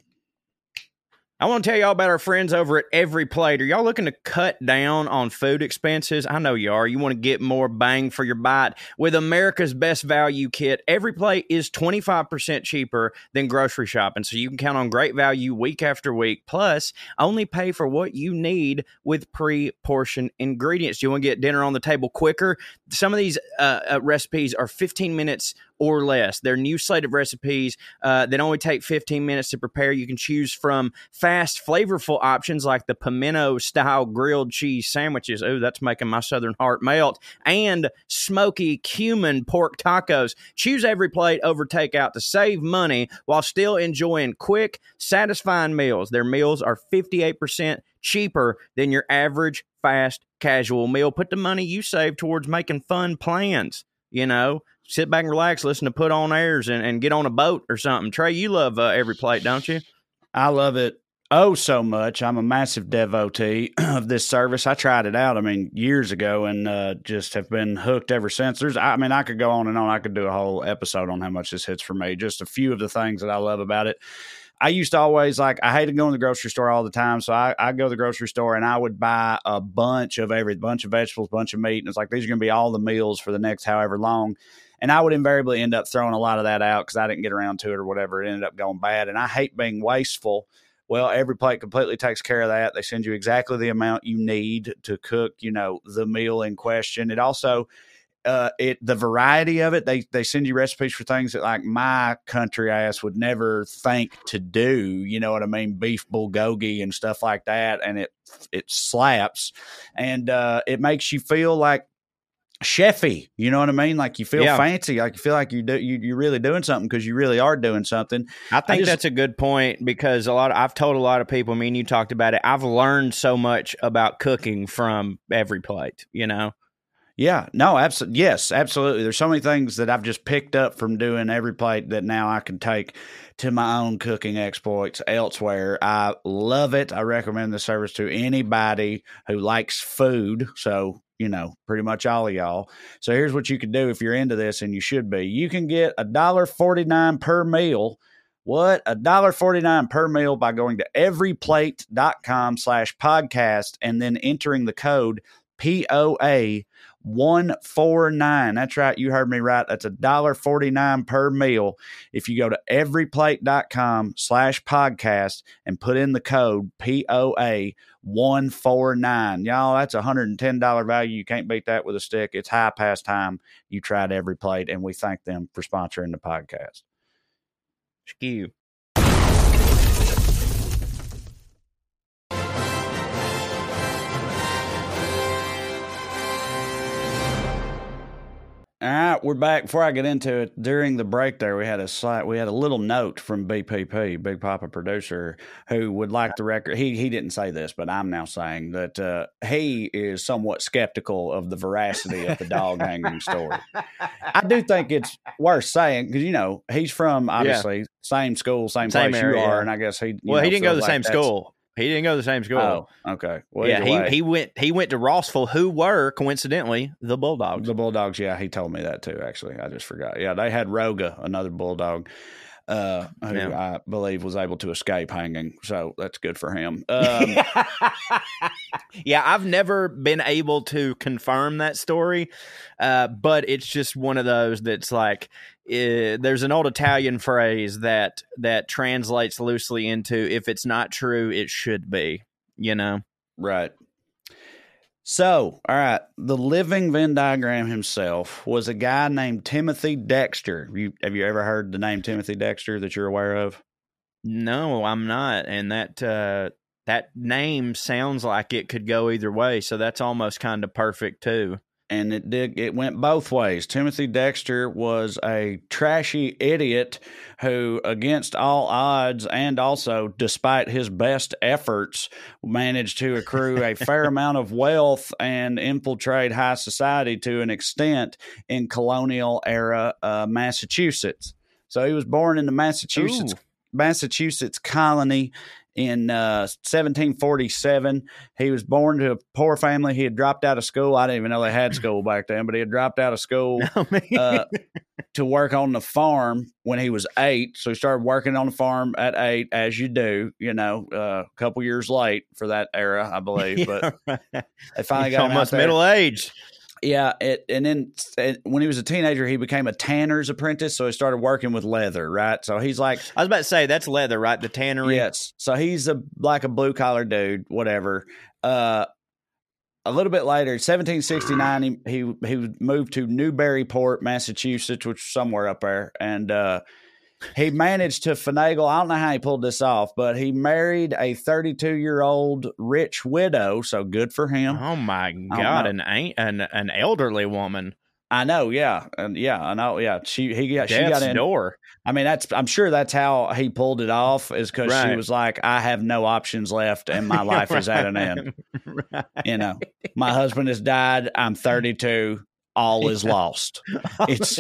I want to tell y'all about our friends over at Every Plate. Are y'all looking to cut down on food expenses? I know you are. You want to get more bang for your bite. With America's Best Value Kit, Every Plate is 25% cheaper than grocery shopping, so you can count on great value week after week. Plus, only pay for what you need with pre-portioned ingredients. You want to get dinner on the table quicker? Some of these recipes are 15 minutes or less. They're new slate of recipes that only take 15 minutes to prepare. You can choose from fast, flavorful options like the pimento-style grilled cheese sandwiches. Oh, that's making my southern heart melt. And smoky cumin pork tacos. Choose Every Plate over takeout to save money while still enjoying quick, satisfying meals. Their meals are 58% cheaper than your average fast casual meal. Put the money you save towards making fun plans, Sit back and relax, listen to Put On Airs, and get on a boat or something. Trey, you love Every Plate, don't you?
I love it so much. I'm a massive devotee of this service. I tried it out, years ago, and just have been hooked ever since. I could go on and on. I could do a whole episode on how much this hits for me. Just a few of the things that I love about it. I used to always I hated going to the grocery store all the time. So I go to the grocery store and I would buy a bunch of vegetables, bunch of meat. And it's like, these are going to be all the meals for the next however long. And I would invariably end up throwing a lot of that out because I didn't get around to it or whatever. It ended up going bad. And I hate being wasteful. Well, Every Plate completely takes care of that. They send you exactly the amount you need to cook, the meal in question. It also, the variety of it, they send you recipes for things that like my country ass would never think to do. You know what I mean? Beef bulgogi and stuff like that. And it slaps. And it makes you feel like chefy, you know what I mean? Like you feel fancy, like you feel like you're really doing something because you really are doing something.
I think that's a good point because I've told a lot of people, me and you talked about it. I've learned so much about cooking from Every Plate,
Yeah, no, absolutely. Yes, absolutely. There's so many things that I've just picked up from doing Every Plate that now I can take to my own cooking exploits elsewhere. I love it. I recommend the service to anybody who likes food. So, pretty much all of y'all. So here's what you can do if you're into this, and you should be. You can get $1.49 per meal. What? $1.49 per meal by going to everyplate.com/podcast and then entering the code POA $149. That's right. You heard me right. That's $1.49 per meal. If you go to everyplate.com/podcast and put in the code POA 149. Y'all, that's $110 value. You can't beat that with a stick. It's high past time you tried Every Plate, and we thank them for sponsoring the podcast.
Skew.
All right, we're back. Before I get into it, during the break there, we had a little note from BPP, Big Papa producer, who would like the record. He didn't say this, but I'm now saying that he is somewhat skeptical of the veracity of the dog hanging story. I do think it's worth saying because he's from obviously same school, same place area, you are, and I guess he.
He didn't go to the same school. He didn't go to the same school.
Oh, okay. Well,
he went to Rossville, who were coincidentally the Bulldogs.
The Bulldogs, yeah, he told me that too. Actually, I just forgot. Yeah, they had Roga, another Bulldog, who I believe was able to escape hanging. So that's good for him.
Yeah, I've never been able to confirm that story, but it's just one of those that's like. There's an old Italian phrase that translates loosely into if it's not true, it should be,
Right. So, all right, the living Venn diagram himself was a guy named Timothy Dexter. Have you ever heard the name Timothy Dexter that you're aware of?
No, I'm not. And that name sounds like it could go either way. So that's almost kind of perfect too.
And it went both ways. Timothy Dexter was a trashy idiot who, against all odds and also despite his best efforts, managed to accrue a fair amount of wealth and infiltrate high society to an extent in colonial era Massachusetts. So he was born in the Massachusetts colony in 1747. He was born to a poor family. He had dropped out of school. I didn't even know they had school back then, but he had dropped out of school to work on the farm when he was 8. So he started working on the farm at 8, as you do, a couple years late for that era, I believe. But they finally got him
almost
out there.
middle age.
Yeah, and then when he was a teenager, he became a tanner's apprentice, so he started working with leather, right? So he's like...
I was about to say, that's leather, right? The tannery?
Yes. So he's like a blue-collar dude, whatever. A little bit later, 1769, he moved to Newburyport, Massachusetts, which is somewhere up there, and he managed to finagle. I don't know how he pulled this off, but he married a 32-year-old rich widow. So good for him.
Oh my God, an elderly woman.
I know, yeah, and I know, yeah. She got in.
Door.
I mean, I'm sure that's how he pulled it off. Is because she was like, I have no options left, and my life is at an end. Right. My husband has died. I'm 32. All is lost. It's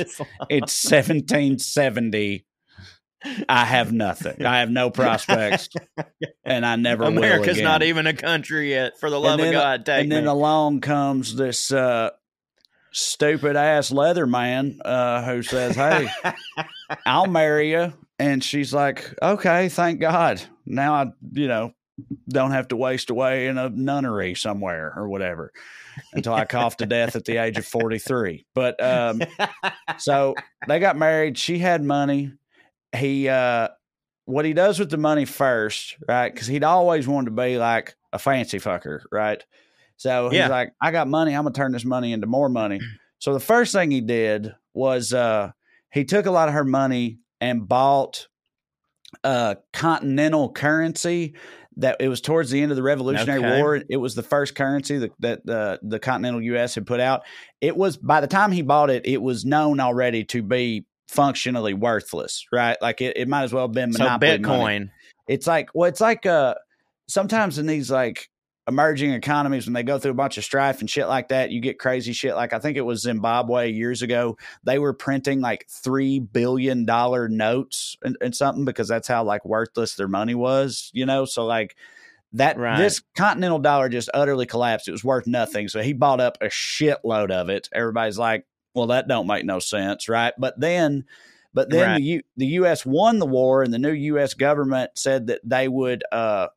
1770. I have nothing. I have no prospects, and I never will again.
America's not even a country yet. For the love of God, take me.
And then along comes this stupid ass leather man who says, "Hey, I'll marry you," and she's like, "Okay, thank God. Now I, don't have to waste away in a nunnery somewhere or whatever." Until I coughed to death at the age of 43. But so they got married. She had money. He what he does with the money first, right? Because he'd always wanted to be like a fancy fucker, right? So he's like, I got money. I'm gonna turn this money into more money. So the first thing he did was he took a lot of her money and bought continental currency. That it was towards the end of the Revolutionary War. It was the first currency that the continental U.S. had put out. It was, by the time he bought it, it was known already to be functionally worthless, right? Like it might as well have been monopoly
Bitcoin.
Money. It's like sometimes in these like emerging economies, when they go through a bunch of strife and shit like that, you get crazy shit. Like I think it was Zimbabwe years ago. They were printing like $3 billion notes and something because that's how like worthless their money was, So like that, this continental dollar just utterly collapsed. It was worth nothing. So he bought up a shitload of it. Everybody's like, well, that don't make no sense, right? But then the U.S. won the war, and the new U.S. government said that they would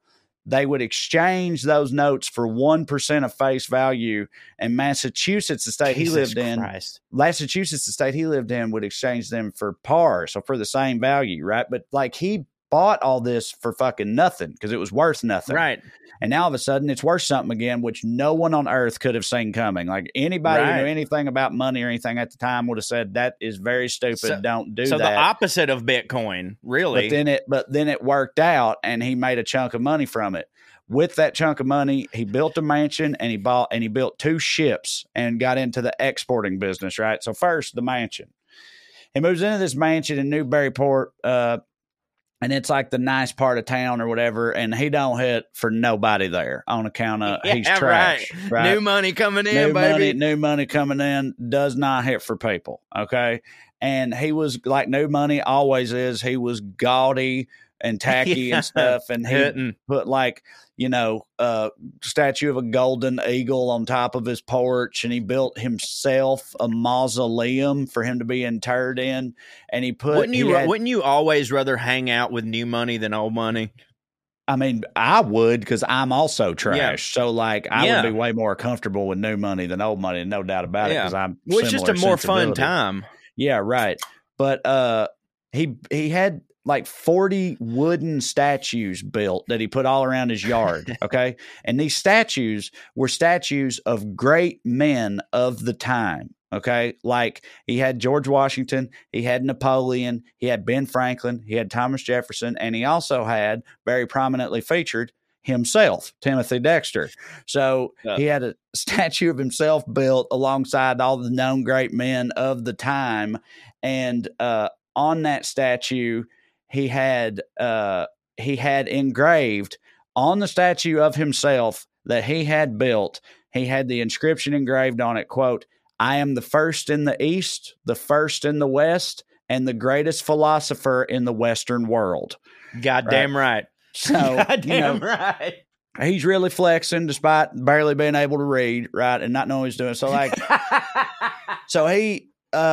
they would exchange those notes for 1% of face value. And Massachusetts, the state he lived in, Massachusetts, the state he lived in, would exchange them for par, so for the same value, right? But like he bought all this for fucking nothing because it was worth nothing,
right?
And now all of a sudden it's worth something again, which no one on earth could have seen coming. Like anybody who knew anything about money or anything at the time would have said that is very stupid. Don't do that.
So the opposite of Bitcoin, really.
But then it worked out, and he made a chunk of money from it. With that chunk of money, he built a mansion, and he built 2 ships and got into the exporting business. Right. So first, the mansion. He moves into this mansion in Newburyport. And it's like the nice part of town or whatever, and he don't hit for nobody there on account of he's trash. Right.
New money coming in, baby.
New money coming in, does not hit for people, okay? And he was like new money always is. He was gaudy and tacky and stuff, and he put like, a statue of a golden eagle on top of his porch, and he built himself a mausoleum for him to be interred in. And he put
wouldn't you always rather hang out with new money than old money?
I mean, I would, because I'm also trash. So like I would be way more comfortable with new money than old money, no doubt about it, because I'm
it's just a more fun time.
Yeah, right. But he had like 40 wooden statues built that he put all around his yard. Okay. And these statues were statues of great men of the time. Okay. Like he had George Washington, he had Napoleon, he had Ben Franklin, he had Thomas Jefferson, and he also had very prominently featured himself, Timothy Dexter. So he had a statue of himself built alongside all the known great men of the time. And on that statue, he had engraved on the statue of himself that he had built. He had the inscription engraved on it, quote, "I am the first in the East, the first in the West, and the greatest philosopher in the Western world."
Goddamn right.
So,
goddamn right.
He's really flexing despite barely being able to read, right, and not knowing what he's doing. So, like, so he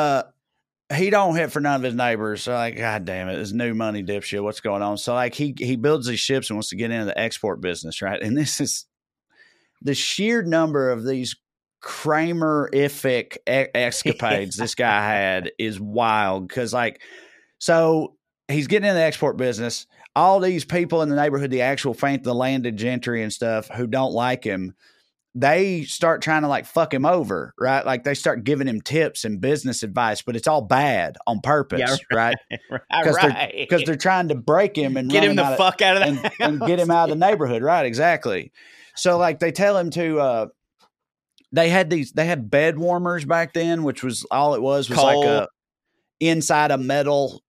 don't hit for none of his neighbors. So like, God damn it, this new money dipshit. What's going on? So like he builds these ships and wants to get into the export business, right? And this is the sheer number of these Kramer-ific escapades this guy had is wild. Because like, so he's getting in the export business. All these people in the neighborhood, the landed gentry and stuff who don't like him, they start trying to like fuck him over, right? Like they start giving him tips and business advice, but it's all bad on purpose, right? Because they're trying to break him and
get him the fuck out of
that and get him out of the neighborhood, right? Exactly. So like they tell him to, they had bed warmers back then, which was all it was
coal.
Like inside a metal,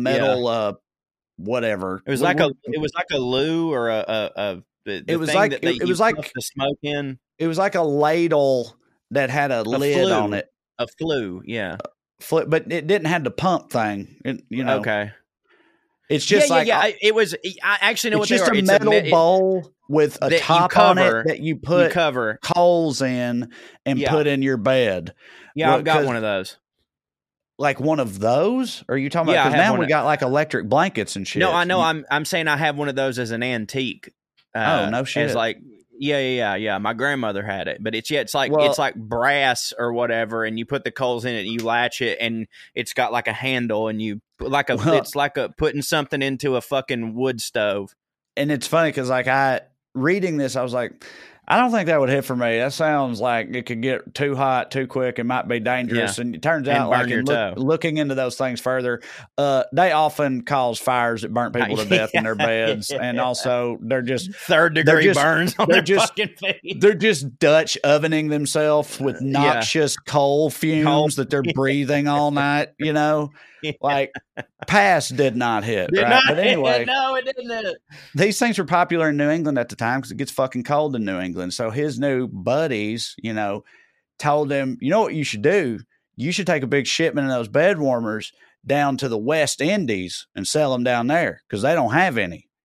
whatever.
It was like a loo or it was like
the
smoke in.
It was like a ladle that had a lid on it.
A flue, yeah.
But it didn't have the pump thing.
Okay.
It's just
it was. I actually know what they are.
It's just a metal bowl with a top on it that you put coals in and put in your bed.
Yeah, I've got one of those.
Like one of those? Or are you talking about? Because now we got like electric blankets and shit.
No, I know. I'm saying I have one of those as an antique.
No shit.
As like. Yeah. My grandmother had it, but it's like brass or whatever, and you put the coals in it, and you latch it, and it's got like a handle, and you it's like putting something into a fucking wood stove.
And it's funny because like reading this, I was like, I don't think that would hit for me. That sounds like it could get too hot too quick and might be dangerous. Yeah. And it turns out like looking into those things further, they often cause fires that burn people to death in their beds. And also they're just
third-degree burns on their fucking face.
They're just Dutch ovening themselves with noxious coal fumes that they're breathing all night, Like Pass did not hit, right? But anyway,
no, it didn't hit.
These things were popular in New England at the time because it gets fucking cold in New England. So his new buddies, told him, you know what you should do? You should take a big shipment of those bed warmers down to the West Indies and sell them down there because they don't have any.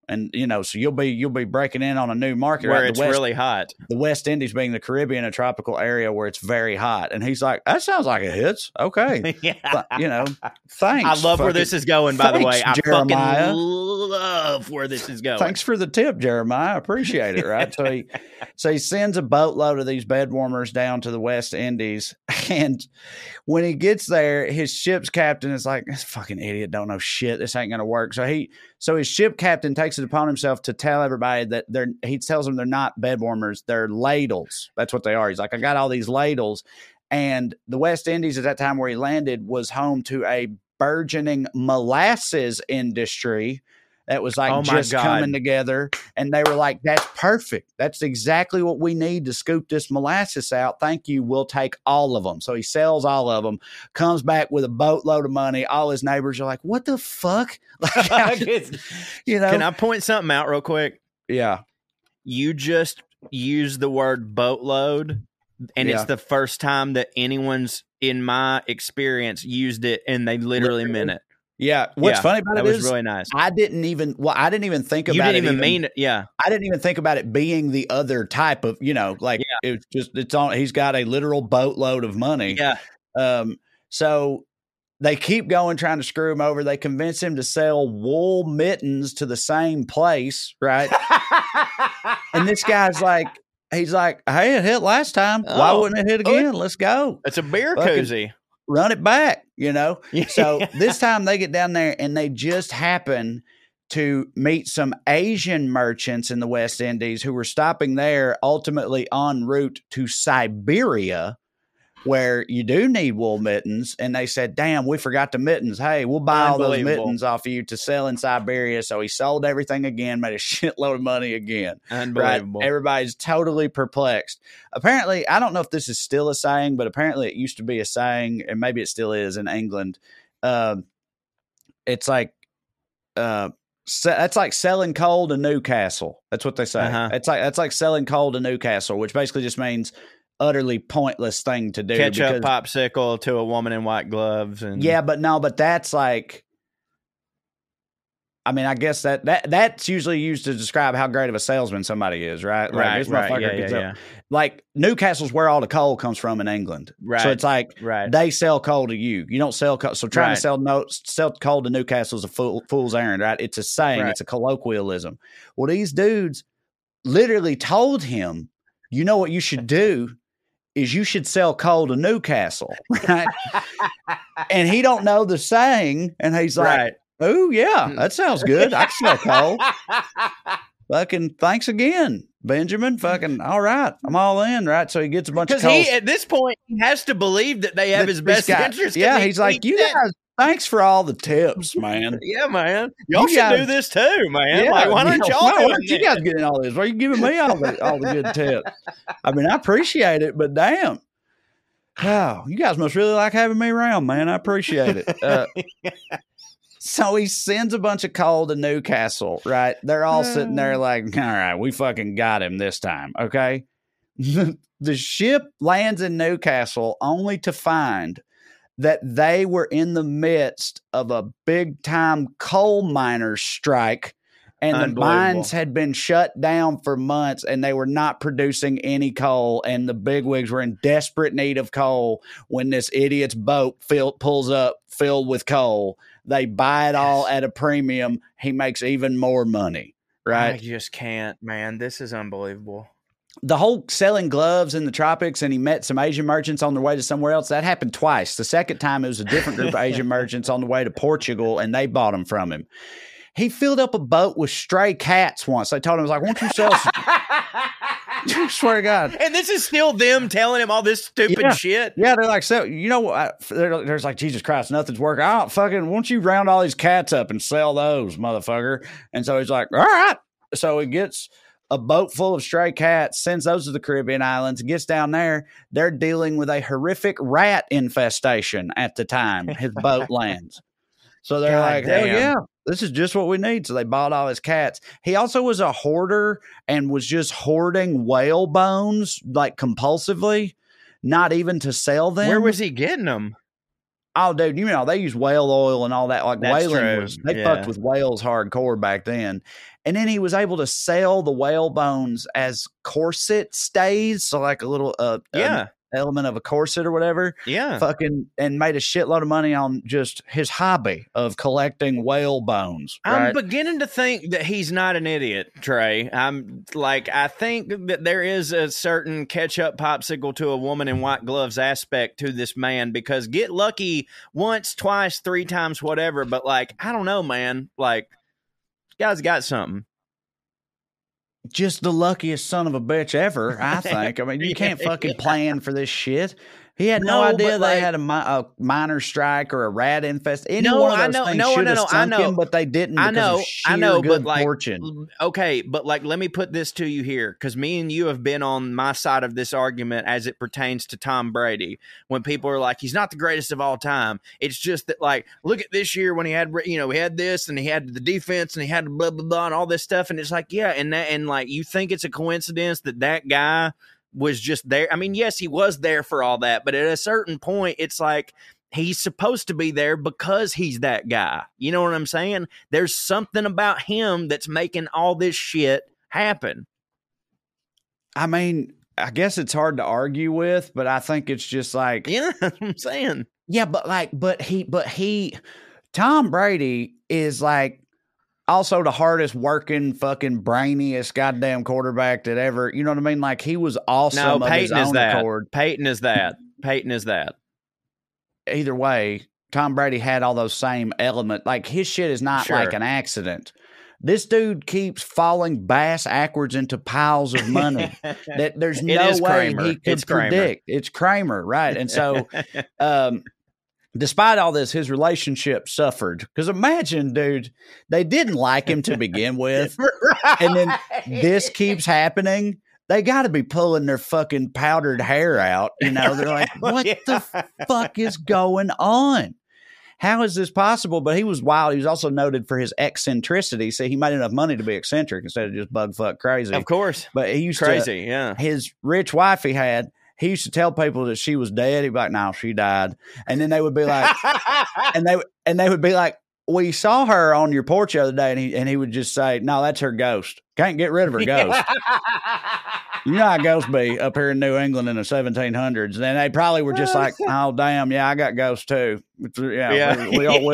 And, so you'll be breaking in on a new market.
Where
right?
it's really hot.
The West Indies being the Caribbean, a tropical area where it's very hot. And he's like, that sounds like it hits. Okay.
Yeah.
But, thanks.
I love where this is going, by the way. I
Jeremiah.
fucking love where this is going.
Thanks for the tip, Jeremiah. I appreciate it, right? So he sends a boatload of these bed warmers down to the West Indies. And when he gets there, his ship's captain is like, this fucking idiot don't know shit. This ain't going to work. So his ship captain takes it upon himself to tell everybody that he tells them they're not bed warmers, they're ladles. That's what they are. He's like, I got all these ladles. And the West Indies at that time where he landed was home to a burgeoning molasses industry that was like coming together. And they were like, that's perfect. That's exactly what we need to scoop this molasses out. Thank you. We'll take all of them. So he sells all of them, comes back with a boatload of money. All his neighbors are like, what the fuck? Like,
Can I point something out real quick?
Yeah.
You just used the word boatload, and it's the first time that anyone's, in my experience, used it, and they literally meant it.
Yeah. What's funny about it
was
is
really nice.
I didn't even think about it.
You didn't even mean it. Yeah.
I didn't even think about it being the other type of, it's on, he's got a literal boatload of money.
Yeah.
So they keep going, trying to screw him over. They convince him to sell wool mittens to the same place. Right. And this guy's like, he's like, hey, it hit last time. Why wouldn't it hit again? Let's go.
It's a beer koozie.
Run it back, So this time they get down there and they just happen to meet some Asian merchants in the West Indies who were stopping there, ultimately en route to Siberia, where you do need wool mittens. And they said, damn, we forgot the mittens. Hey, we'll buy all those mittens off of you to sell in Siberia. So he sold everything again, made a shitload of money again.
Unbelievable.
Right? Everybody's totally perplexed. Apparently, I don't know if this is still a saying, but apparently it used to be a saying, and maybe it still is in England. It's like, that's like selling coal to Newcastle. That's what they say. That's like selling coal to Newcastle, which basically just means utterly pointless thing to do.
Ketchup popsicle to a woman in white gloves. And
but that's like, I mean, I guess that's usually used to describe how great of a salesman somebody is, right? Like,
Right.
Like Newcastle's where all the coal comes from in England.
Right.
So it's like they sell coal to you. You don't sell coal. So trying to sell coal to Newcastle is a fool's errand, right? It's a saying. Right. It's a colloquialism. Well, these dudes literally told him, you know what you should do is you should sell coal to Newcastle, right? And he don't know the saying, and he's like, oh, yeah, that sounds good. I can sell coal. Fucking thanks again, Benjamin. Fucking all right. I'm all in, right? So he gets a bunch of coal.
Because at this point, he has to believe that they have his best interest.
Yeah, he's like, you guys, thanks for all the tips, man.
Yeah, man. Y'all should do this too, man. Yeah, like, why don't y'all do it?
You guys getting all this? Why are you giving me all the good tips? I mean, I appreciate it, but damn. Wow, you guys must really like having me around, man. I appreciate it. So he sends a bunch of coal to Newcastle, right? They're all sitting there like, all right, we fucking got him this time, okay? The ship lands in Newcastle only to find that they were in the midst of a big-time coal miners' strike, and the mines had been shut down for months, and they were not producing any coal, and the bigwigs were in desperate need of coal when this idiot's boat pulls up filled with coal. They buy it all at a premium. He makes even more money, right?
I just can't, man. This is unbelievable.
The whole selling gloves in the tropics, and he met some Asian merchants on their way to somewhere else. That happened twice. The second time, it was a different group of Asian merchants on the way to Portugal, and they bought them from him. He filled up a boat with stray cats once. They told him, like, won't you sell some? I swear to God.
And this is still them telling him all this stupid shit.
Yeah, they're like, so, you know what? There's like, Jesus Christ, nothing's working. Oh, fucking, won't you round all these cats up and sell those, motherfucker? And so he's like, all right. So he gets a boat full of stray cats, sends those to the Caribbean islands, gets down there. They're dealing with a horrific rat infestation at the time his boat lands. So they're like, hell yeah, this is just what we need. So they bought all his cats. He also was a hoarder and was just hoarding whale bones, like compulsively, not even to sell them.
Where was he getting them?
Oh, dude, you know, they use whale oil and all that. Like
That's
whaling
true.
was, they fucked with whales hardcore back then. And then he was able to sell the whale bones as corset stays. So like a little element of a corset or whatever.
Yeah.
Fucking, and made a shitload of money on just his hobby of collecting whale bones. Right?
I'm beginning to think that he's not an idiot, Trey. I think that there is a certain ketchup popsicle to a woman in white gloves aspect to this man, because get lucky once, twice, 3 times, whatever. But like, I don't know, man. Like, this guy's got something.
Just the luckiest son of a bitch ever, I think. I mean, you can't fucking plan for this shit. He had no idea they had a miner strike or a rat infestation. Any one of those things should have sunk him, but they didn't.
I know,
good
but like,
fortune.
Okay, but like, let me put this to you here, because me and you have been on my side of this argument as it pertains to Tom Brady. When people are like, he's not the greatest of all time, it's just that, like, look at this year when he had, you know, he had this and he had the defense and he had blah blah blah and all this stuff, and it's like, yeah, and like, you think it's a coincidence that guy was just there? I mean, yes, he was there for all that, but at a certain point, it's like, he's supposed to be there because he's that guy. You know what I'm saying? There's something about him that's making all this shit happen.
I mean, I guess it's hard to argue with, but I think it's just like,
yeah, that's what I'm saying.
Yeah, but Tom Brady is like also the hardest working, fucking brainiest goddamn quarterback that ever, you know what I mean? Like, he was awesome.
No, Peyton is that. Peyton is that.
Either way, Tom Brady had all those same elements. Like, his shit is not like an accident. This dude keeps falling bass backwards into piles of money that there's no way he could predict. It's Kramer, right? And so, despite all this, his relationship suffered. Because imagine, dude, they didn't like him to begin with. Right. And then this keeps happening. They got to be pulling their fucking powdered hair out. You know, they're like, what the fuck is going on? How is this possible? But he was wild. He was also noted for his eccentricity. See, he made enough money to be eccentric instead of just bug fuck crazy.
Of course.
But he used to, his rich wife he used to tell people that she was dead. He'd be like, no, she died. And then they would be like, and they would be like, we saw her on your porch the other day. And he would just say, no, that's her ghost. Can't get rid of her ghost. You know how ghosts be up here in New England in the 1700s. And they probably were just like, oh, damn. Yeah, I got ghosts too. Yeah.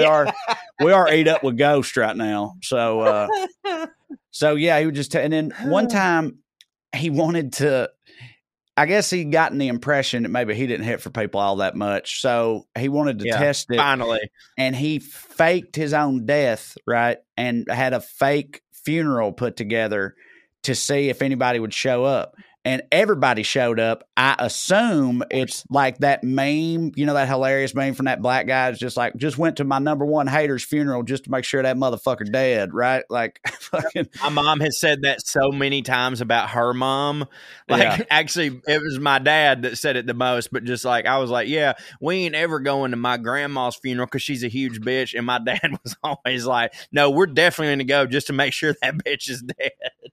We are ate up with ghosts right now. So yeah, he would just, and then one time he wanted to, I guess he'd gotten the impression that maybe he didn't hit for people all that much. So he wanted to test it.
Finally.
And he faked his own death, right? And had a fake funeral put together to see if anybody would show up. And everybody showed up. I assume it's like that meme, you know, that hilarious meme from that black guy. It's just like, just went to my number one hater's funeral just to make sure that motherfucker dead, right? Like, fucking.
My mom has said that so many times about her mom. Like, actually, it was my dad that said it the most, but just like, I was like, yeah, we ain't ever going to my grandma's funeral because she's a huge bitch. And my dad was always like, no, we're definitely going to go just to make sure that bitch is dead.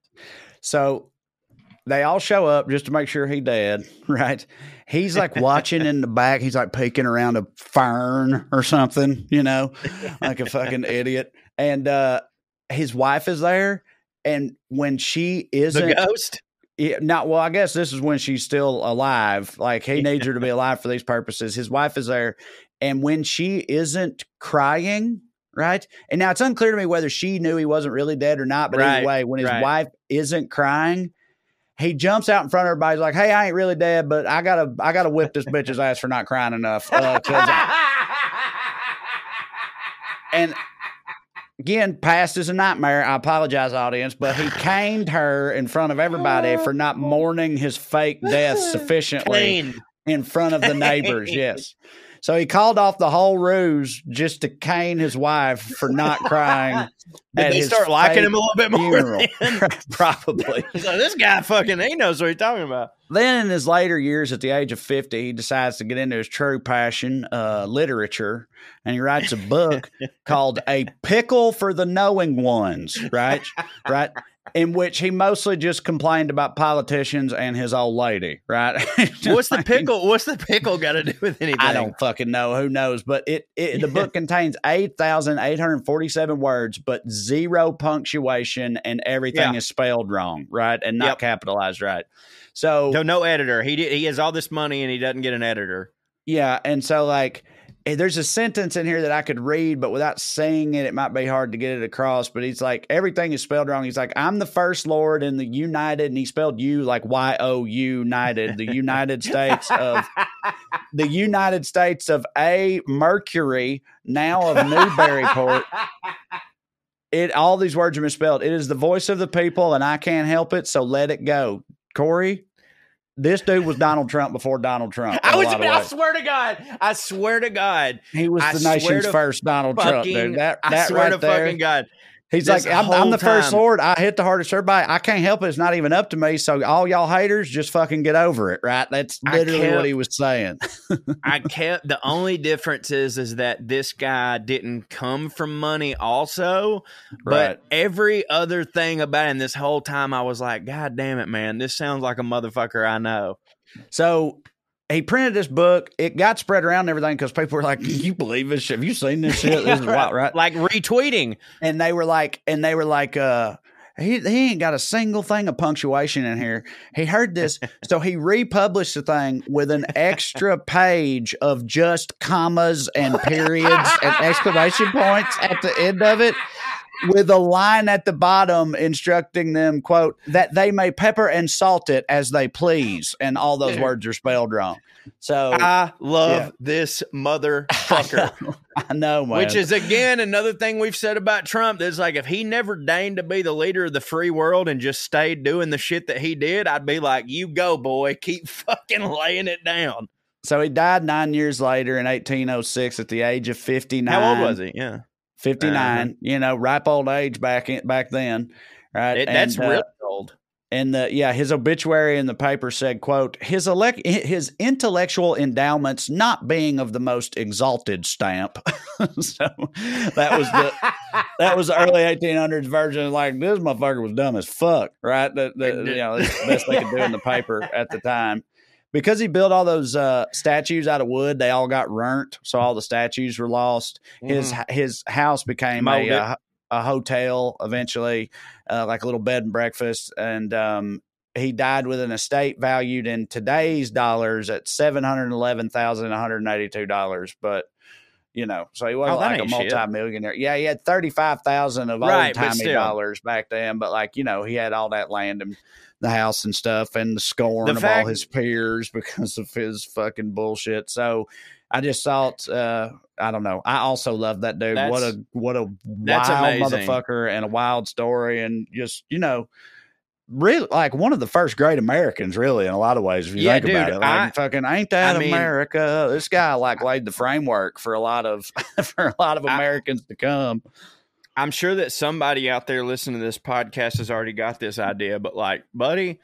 So they all show up just to make sure he dead, right? He's like watching in the back. He's like peeking around a fern or something, you know, like a fucking idiot. And his wife is there. And when she isn't.
The ghost?
Yeah, well, I guess this is when she's still alive. Like, he needs her to be alive for these purposes. His wife is there. And when she isn't crying, right? And now it's unclear to me whether she knew he wasn't really dead or not. But either way, when his wife isn't crying, he jumps out in front of everybody. He's like, hey, I ain't really dead, but I gotta whip this bitch's ass for not crying enough. And again, past is a nightmare. I apologize, audience, but he caned her in front of everybody for not mourning his fake death sufficiently in front of the neighbors. Yes. So he called off the whole ruse just to cane his wife for not crying.
Did they start liking him a little bit more?
Probably.
So this guy he knows what he's talking about.
Then in his later years, at the age of 50, he decides to get into his true passion, literature, and he writes a book called A Pickle for the Knowing Ones, right? in which he mostly just complained about politicians and his old lady, right?
What's the pickle? What's the pickle got to do with anything?
I don't fucking know. Who knows? But the book contains 8,847 words, but 0 punctuation, and everything is spelled wrong, right, and not capitalized right. So
no editor. He has all this money and he doesn't get an editor.
Yeah, and so like there's a sentence in here that I could read, but without saying it, it might be hard to get it across. But he's like, everything is spelled wrong. He's like, I'm the first Lord in the United, and he spelled you like YOU United, the United States of A Mercury, now of Newburyport. All these words are misspelled. It is the voice of the people, and I can't help it, so let it go. Corey, this dude was Donald Trump before Donald Trump.
I swear to God.
He was the nation's first Donald Trump, dude. I swear to fucking
God.
He's like, I'm the first Lord. I hit the hardest everybody. I can't help it. It's not even up to me. So all y'all haters, just fucking get over it, right? That's literally what he was saying.
The only difference is that this guy didn't come from money also, but every other thing about him this whole time, I was like, God damn it, man. This sounds like a motherfucker I know.
So he printed this book. It got spread around and everything because people were like, "You believe this shit? Have you seen this shit? This is wild, right?"
Like retweeting,
and they were like, he ain't got a single thing of punctuation in here. He heard this, so he republished the thing with an extra page of just commas and periods and exclamation points at the end of it, with a line at the bottom instructing them, quote, that they may pepper and salt it as they please. And all those words are spelled wrong. So
I love this motherfucker.
I know, man.
Which is, again, another thing we've said about Trump. That's like, if he never deigned to be the leader of the free world and just stayed doing the shit that he did, I'd be like, you go, boy. Keep fucking laying it down.
So he died 9 years later in 1806 at the age of 59.
How old was he? Yeah.
59, ripe old age back then, right?
That's really old.
And his obituary in the paper said, quote, his intellectual endowments not being of the most exalted stamp. So that was the early 1800s version. Like, this motherfucker was dumb as fuck, right? That's the best they could do in the paper at the time. Because he built all those statues out of wood, they all got burnt, so all the statues were lost. His house became a hotel eventually, like a little bed and breakfast, and he died with an estate valued in today's dollars at $711,182. But so he wasn't like a multi-millionaire. Shit. Yeah, he had 35,000 of old-timey dollars back then, but he had all that land and the house and stuff, and the scorn of all his peers because of his fucking bullshit. So I just thought, I don't know. I also love that dude. What a wild motherfucker and a wild story, and just really like one of the first great Americans, really, in a lot of ways. If you think about it, like, fucking ain't that America? This guy laid the framework for a lot of Americans to come.
I'm sure that somebody out there listening to this podcast has already got this idea, but like, buddy,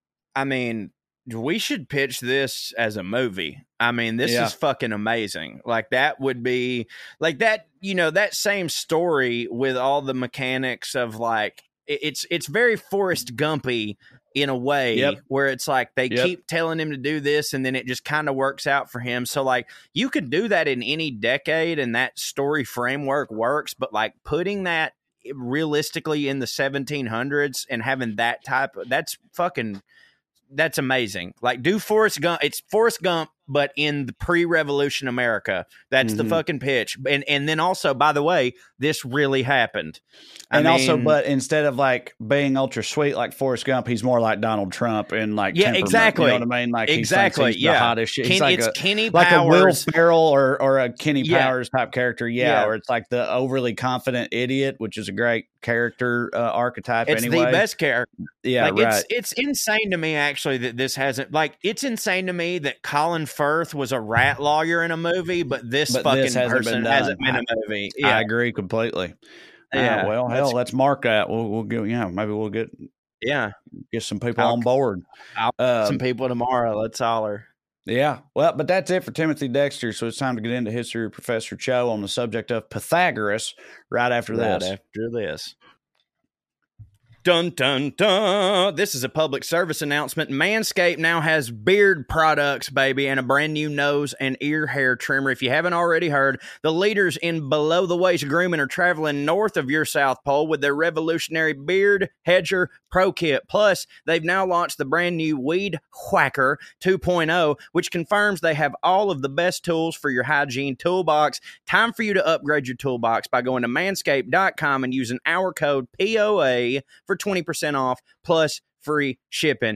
we should pitch this as a movie. This is fucking amazing. Like, that would be like that, that same story with all the mechanics of like, it's very Forrest Gumpy in a way, where it's like they keep telling him to do this and then it just kind of works out for him. So like, you could do that in any decade and that story framework works, but like putting that realistically in the 1700s and having that that's amazing. Like, do Forrest Gump. It's Forrest Gump, but in the pre-revolution America. That's the fucking pitch. And then also, by the way, this really happened.
But instead of like being ultra sweet like Forrest Gump, he's more like Donald Trump and like
exactly.
You know what I mean? Like,
exactly,
he's the hottest shit. He's
it's Kenny
like
Powers.
a Will Ferrell or a Kenny Powers type character. Or it's like the overly confident idiot, which is a great character archetype.
It's
anyway,
the best character.
Yeah,
like,
right.
It's insane to me actually that this hasn't. Like, it's insane to me that Colin Firth was a rat lawyer in a movie, but this person hasn't been a movie.
I agree completely.
Yeah.
Well, hell, let's mark that. We'll get. Maybe we'll get some people on board.
Some people tomorrow. Let's holler.
Yeah. Well, but that's it for Timothy Dexter. So it's time to get into History with Professor Cho on the subject of Pythagoras right after this.
Dun, dun, dun. This is a public service announcement. Manscaped now has beard products, baby, and a brand new nose and ear hair trimmer. If you haven't already heard, the leaders in below-the-waist grooming are traveling north of your South Pole with their revolutionary Beard Hedger Pro Kit. Plus, they've now launched the brand new Weed Whacker 2.0, which confirms they have all of the best tools for your hygiene toolbox. Time for you to upgrade your toolbox by going to manscaped.com and using our code POA for 20% off plus free shipping.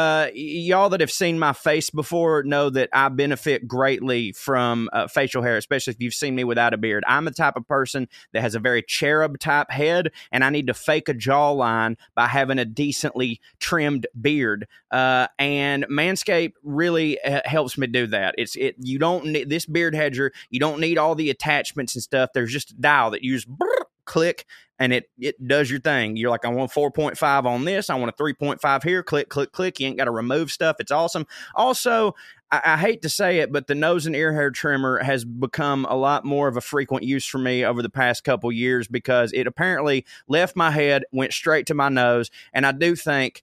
Y'all that have seen my face before know that I benefit greatly from facial hair, especially if you've seen me without a beard. I'm the type of person that has a very cherub type head, and I need to fake a jawline by having a decently trimmed beard. And Manscaped really helps me do that. You don't need this beard hedger. You don't need all the attachments and stuff. There's just a dial that you just click, and it does your thing. You're like, I want 4.5 on this. I want a 3.5 here. Click, click, click. You ain't got to remove stuff. It's awesome. Also, I hate to say it, but the nose and ear hair trimmer has become a lot more of a frequent use for me over the past couple years because it apparently left my head, went straight to my nose, and I do thank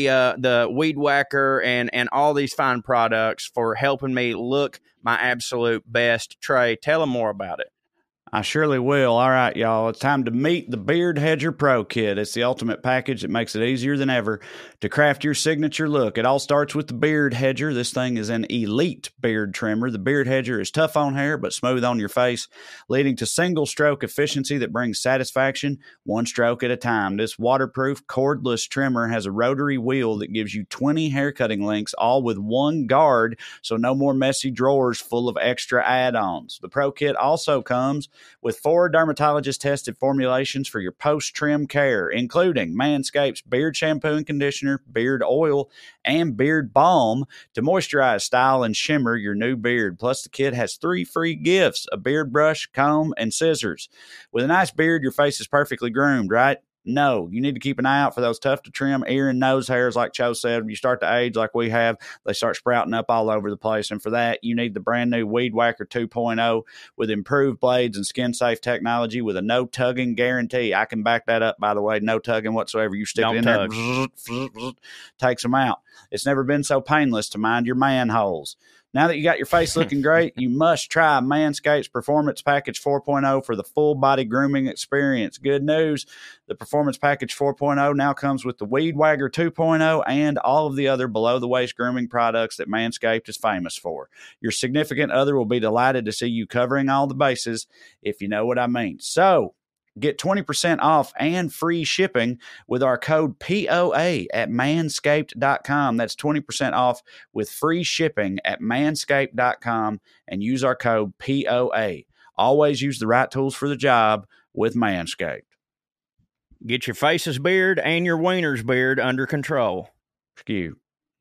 the Weed Whacker and all these fine products for helping me look my absolute best. Trey, tell them more about it.
I surely will. All right, y'all. It's time to meet the Beard Hedger Pro Kit. It's the ultimate package that makes it easier than ever to craft your signature look. It all starts with the Beard Hedger. This thing is an elite beard trimmer. The Beard Hedger is tough on hair but smooth on your face, leading to single-stroke efficiency that brings satisfaction one stroke at a time. This waterproof, cordless trimmer has a rotary wheel that gives you 20 haircutting links, all with one guard, so no more messy drawers full of extra add-ons. The Pro Kit also comes with 4 dermatologist-tested formulations for your post-trim care, including Manscaped's beard shampoo and conditioner, beard oil, and beard balm to moisturize, style, and shimmer your new beard. Plus, the kit has 3 free gifts: a beard brush, comb, and scissors. With a nice beard, your face is perfectly groomed, right? No, you need to keep an eye out for those tough-to-trim ear and nose hairs, like Cho said. When you start to age like we have, they start sprouting up all over the place. And for that, you need the brand-new Weed Whacker 2.0 with improved blades and skin-safe technology with a no-tugging guarantee. I can back that up, by the way. No tugging whatsoever. You stick it in there, takes them out. It's never been so painless to mind your manholes. Now that you got your face looking great, you must try Manscaped's Performance Package 4.0 for the full body grooming experience. Good news, the Performance Package 4.0 now comes with the Weed Whacker 2.0 and all of the other below-the-waist grooming products that Manscaped is famous for. Your significant other will be delighted to see you covering all the bases, if you know what I mean. So, get 20% off and free shipping with our code POA at manscaped.com. That's 20% off with free shipping at manscaped.com and use our code POA. Always use the right tools for the job with Manscaped.
Get your face's beard and your wiener's beard under control.
Skew.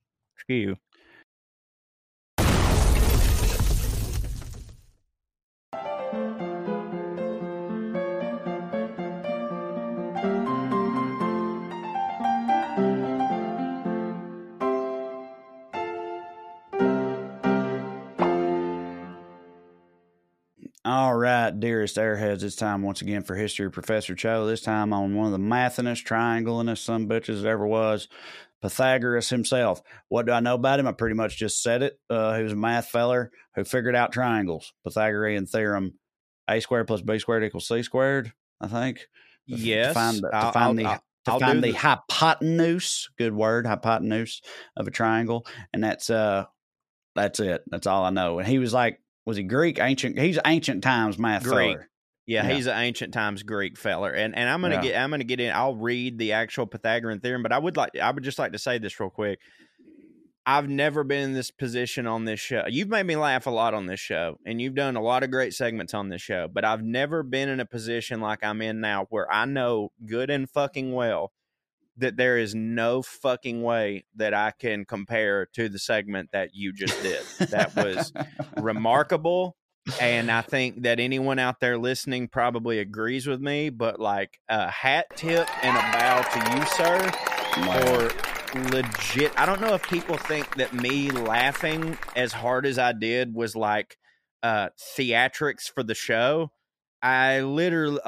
All right, dearest airheads, it's time once again for History Professor Cho. This time on one of the mathinest, triangulingest some bitches that ever was, Pythagoras himself. What do I know about him? I pretty much just said it. He was a math feller who figured out triangles. Pythagorean theorem, a squared plus b squared equals c squared, I think.
Yes.
To find the hypotenuse, good word, hypotenuse of a triangle. And that's it. That's all I know. And he was like, was he Greek? Ancient? He's ancient times math feller.
Yeah, he's an ancient times Greek feller. And I'm gonna get in. I'll read the actual Pythagorean theorem, but I would just like to say this real quick. I've never been in this position on this show. You've made me laugh a lot on this show, and you've done a lot of great segments on this show, but I've never been in a position like I'm in now where I know good and fucking well that there is no fucking way that I can compare to the segment that you just did. That was remarkable. And I think that anyone out there listening probably agrees with me, but like a hat tip and a bow to you, sir, or legit. I don't know if people think that me laughing as hard as I did was like theatrics for the show. I literally, like,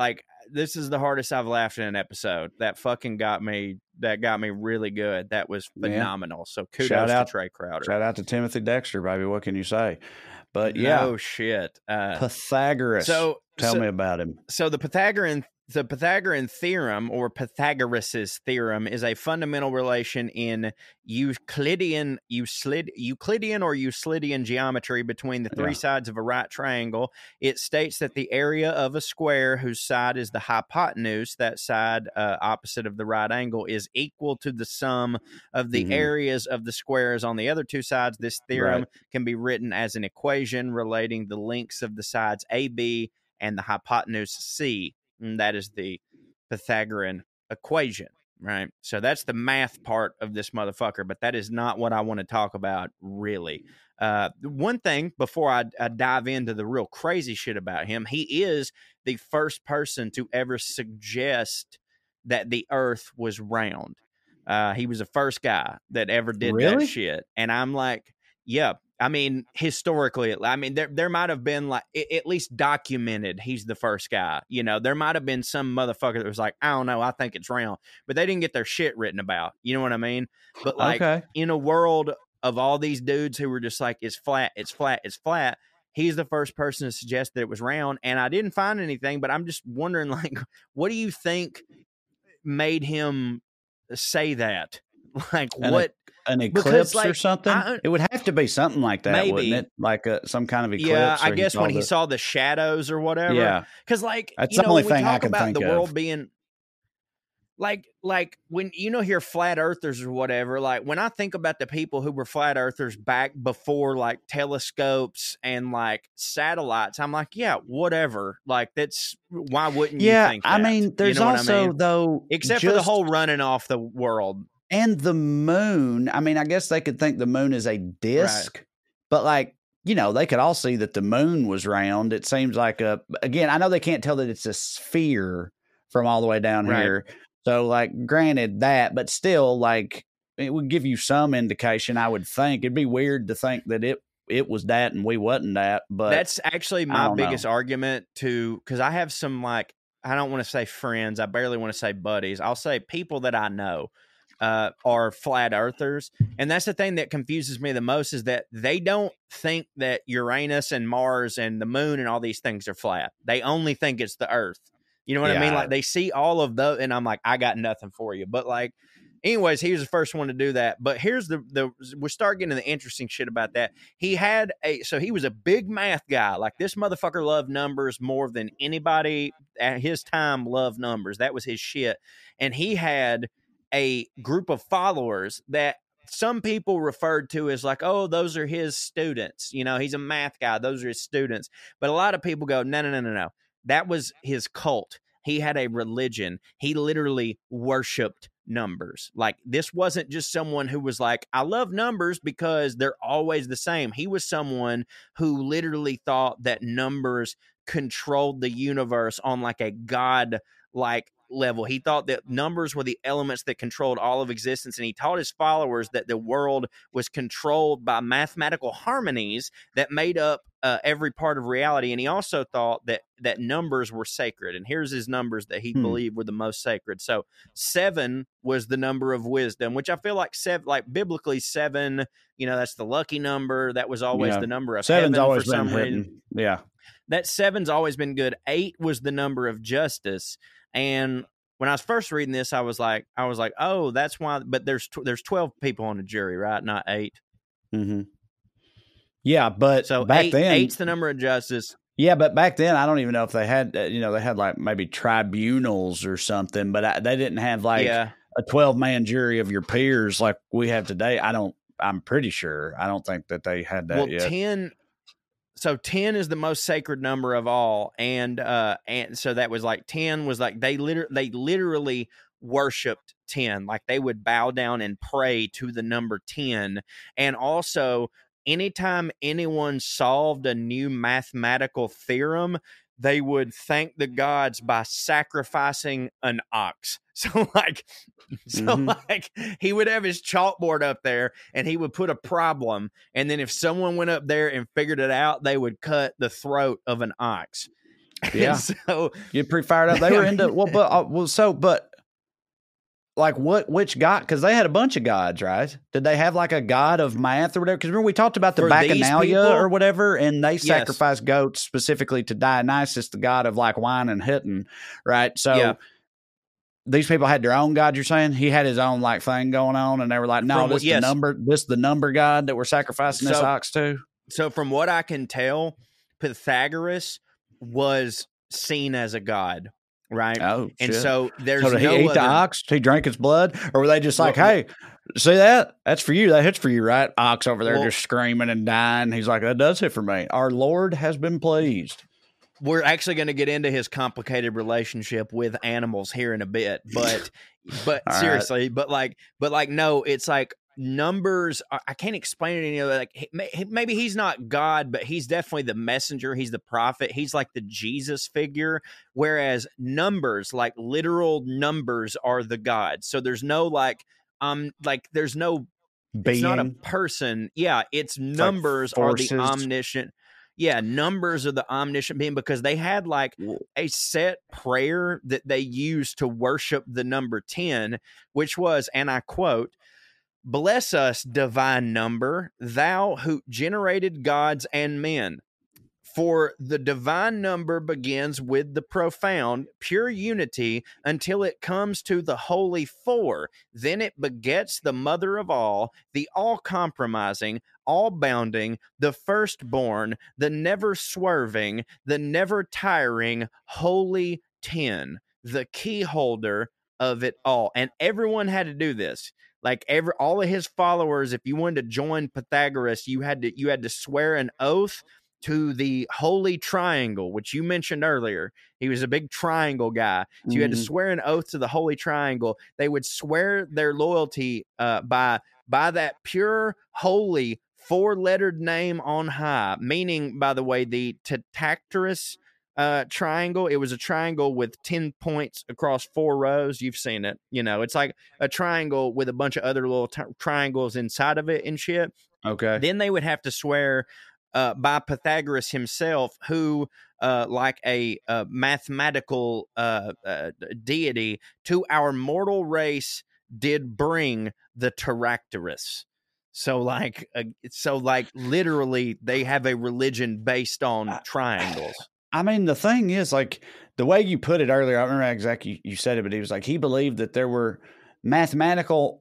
this is the hardest I've laughed in an episode. That fucking got me really good. That was phenomenal. Yeah. So kudos to Trey Crowder.
Shout out to Timothy Dexter, baby. What can you say? But
no shit.
Pythagoras. So tell me about him.
So the Pythagorean theorem, or Pythagoras's theorem, is a fundamental relation in Euclidean or Euclidean geometry between the three sides of a right triangle. It states that the area of a square whose side is the hypotenuse, that side opposite of the right angle, is equal to the sum of the areas of the squares on the other two sides. This theorem can be written as an equation relating the lengths of the sides AB and the hypotenuse C. And that is the Pythagorean equation, right? So that's the math part of this motherfucker, but that is not what I want to talk about, really. One thing before I dive into the real crazy shit about him, he is the first person to ever suggest that the Earth was round. He was the first guy that ever did that shit. And I'm like, yeah. I mean, historically, I mean, there might have been, like, at least documented, he's the first guy. You know, there might have been some motherfucker that was like, I don't know, I think it's round. But they didn't get their shit written about. You know what I mean? But, like, in a world of all these dudes who were just like, it's flat, it's flat, it's flat, he's the first person to suggest that it was round. And I didn't find anything, but I'm just wondering, like, what do you think made him say that? Like, what?
An eclipse, like, or something? It would have to be something like that, maybe. Wouldn't it? Like some kind of eclipse.
Yeah, I guess when he saw the shadows or whatever.
Yeah,
because, like,
that's the only thing I can
about
think
the
of.
World being like when hear flat earthers or whatever. Like, when I think about the people who were flat earthers back before, like, telescopes and, like, satellites, I'm like, yeah, whatever. Like, that's, why wouldn't you think that?
I mean, there's also though,
except for the whole running off the world.
And the moon, I mean, I guess they could think the moon is a disc, but, like, you know, they could all see that the moon was round. It seems like again, I know they can't tell that it's a sphere from all the way down here. So, like, granted that, but still, like, it would give you some indication, I would think. It'd be weird to think that it was that and we wasn't that, but
that's actually my biggest argument because I have some, like, I don't want to say friends. I barely want to say buddies. I'll say people that I know are flat earthers. And that's the thing that confuses me the most, is that they don't think that Uranus and Mars and the moon and all these things are flat. They only think it's the Earth. You know what I mean? Like, they see all of those, and I'm like, I got nothing for you. But, like, anyways, he was the first one to do that. But here's we start getting to the interesting shit about that. He was a big math guy. Like, this motherfucker loved numbers more than anybody at his time loved numbers. That was his shit. And he had a group of followers that some people referred to as, like, oh, those are his students. You know, he's a math guy. Those are his students. But a lot of people go, no. That was his cult. He had a religion. He literally worshiped numbers. Like, this wasn't just someone who was like, I love numbers because they're always the same. He was someone who literally thought that numbers controlled the universe on, like, a god-like level. He thought that numbers were the elements that controlled all of existence, and he taught his followers that the world was controlled by mathematical harmonies that made up every part of reality. And he also thought that numbers were sacred. And here's his numbers that he believed were the most sacred. So 7 was the number of wisdom, which I feel like biblically 7, you know, that's the lucky number. That was always the number of
7's
heaven
always
for some reason.
Hidden. Yeah.
That 7's always been good. 8 was the number of justice. And when I was first reading this, I was like, oh, that's why. But there's 12 people on the jury, right? Not 8.
Mm-hmm. Yeah, but
so
back then,
8's the number of justice.
Yeah, but back then, I don't even know if they had, they had like maybe tribunals or something, but they didn't have like a 12-man jury of your peers like we have today. I'm pretty sure. I don't think that they had that yet.
10. So 10 is the most sacred number of all, and so that was like 10 was like they literally worshipped 10, like they would bow down and pray to the number 10, and also anytime anyone solved a new mathematical theorem, they would thank the gods by sacrificing an ox. So he would have his chalkboard up there and he would put a problem. And then if someone went up there and figured it out, they would cut the throat of an ox.
Yeah.
So
Get pretty fired up. They were into but like which god? Because they had a bunch of gods, right? Did they have like a god of math or whatever? Because remember we talked about the
For these
Bacchanalia
people?
or whatever, and they sacrificed goats specifically to Dionysus, the god of like wine and hitting, right? So these people had their own god. You're saying he had his own like thing going on, and they were like, "No, this is the number god that we're sacrificing this ox to."
So from what I can tell, Pythagoras was seen as a god. Right.
Oh,
and
shit.
so there's
so did he ate the ox? He drank its blood, or were they just like, "Hey, see that? That's for you. That hits for you, right?" Ox over there just screaming and dying. He's like, "That does hit for me. Our Lord has been pleased."
We're actually going to get into his complicated relationship with animals here in a bit, but seriously, right. but like, no, it's like numbers. I can't explain it any other. Like maybe he's not God, but he's definitely the messenger. He's the prophet. He's like the Jesus figure. Whereas numbers, like literal numbers, are the gods. So there's no there's no being. It's not a person. Yeah, it's numbers are the omniscient. Yeah, numbers are the omniscient being, because they had like a set prayer that they used to worship the number 10, which was, and I quote, "Bless us, divine number, thou who generated gods and men. For the divine number begins with the profound, pure unity until it comes to the holy four. Then it begets the mother of all, the all-compromising, all-bounding, the firstborn, the never-swerving, the never-tiring, holy 10, the key holder of it all." And everyone had to do this. Like all of his followers, if you wanted to join Pythagoras, you had to swear an oath to the Holy Triangle, which you mentioned earlier. He was a big triangle guy. So you had to swear an oath to the Holy Triangle. They would swear their loyalty by that pure, holy, four-lettered name on high, meaning, by the way, the Tetractyrus triangle. It was a triangle with 10 points across 4 rows. You've seen it. You know, it's like a triangle with a bunch of other little triangles inside of it and shit.
Okay.
Then they would have to swear by Pythagoras himself, who, like a mathematical deity, to our mortal race did bring the Tetractyrus. So like literally, they have a religion based on triangles.
I mean, the thing is, like, the way you put it earlier, I remember exactly you said it, but he was like, he believed that there were mathematical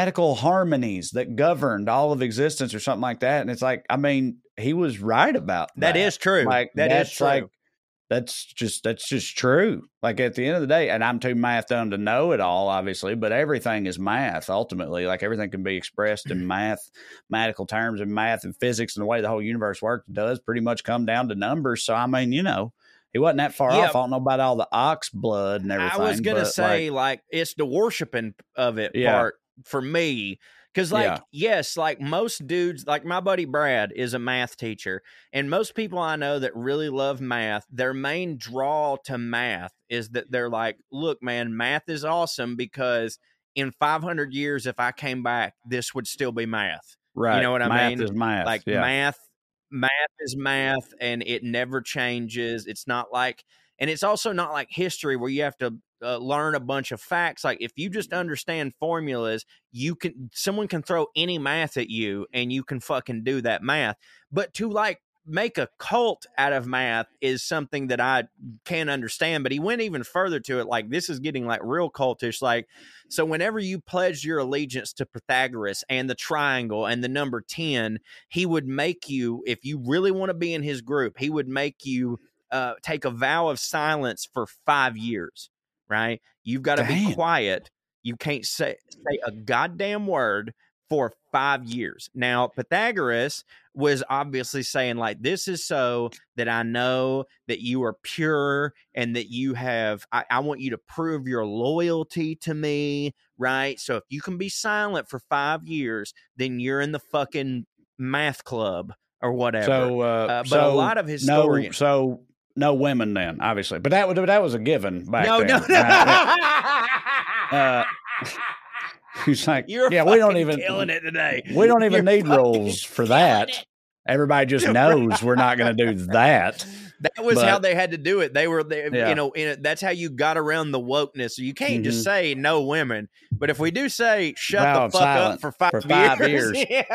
harmonies that governed all of existence or something like that. And it's like, I mean, he was right about that.
That is true.
Like, that's true. Like, that's just true. Like, at the end of the day, and I'm too math dumb to know it all, obviously, but everything is math ultimately. Like, everything can be expressed in mathematical terms, and math and physics, and the way the whole universe works does pretty much come down to numbers. So, I mean, you know, he wasn't that far off. I don't know about all the ox blood and everything.
I was going to say, like, it's the worshiping of it part for me. Because, like, yes, like most dudes, like my buddy Brad is a math teacher, and most people I know that really love math, their main draw to math is that they're like, look, man, math is awesome because in 500 years, if I came back, this would still be math.
Right.
You know what I mean?
Math is math.
Like, math is math, and it never changes. It's not like, and it's also not like history where you have to learn a bunch of facts. Like, if you just understand formulas, someone can throw any math at you and you can fucking do that math. But to like make a cult out of math is something that I can't understand. But he went even further to it. Like, this is getting like real cultish. Like, so whenever you pledged your allegiance to Pythagoras and the triangle and the number 10, he would make you, if you really want to be in his group, he would make you take a vow of silence for 5 years. Right? You've got to be quiet. You can't say a goddamn word for 5 years. Now, Pythagoras was obviously saying, like, this is so that I know that you are pure and that you have, I want you to prove your loyalty to me, right? So if you can be silent for 5 years, then you're in the fucking math club or whatever.
So,
but a lot of historians.
No women then, obviously. But that was a given back then.
No.
He's like,
You're
we don't even
killing it today.
We don't even need rules for that. Everybody just knows we're not going to do that.
That was how they had to do it. They were, that's how you got around the wokeness. So you can't just say no women. But if we do say shut the fuck up for 5 years,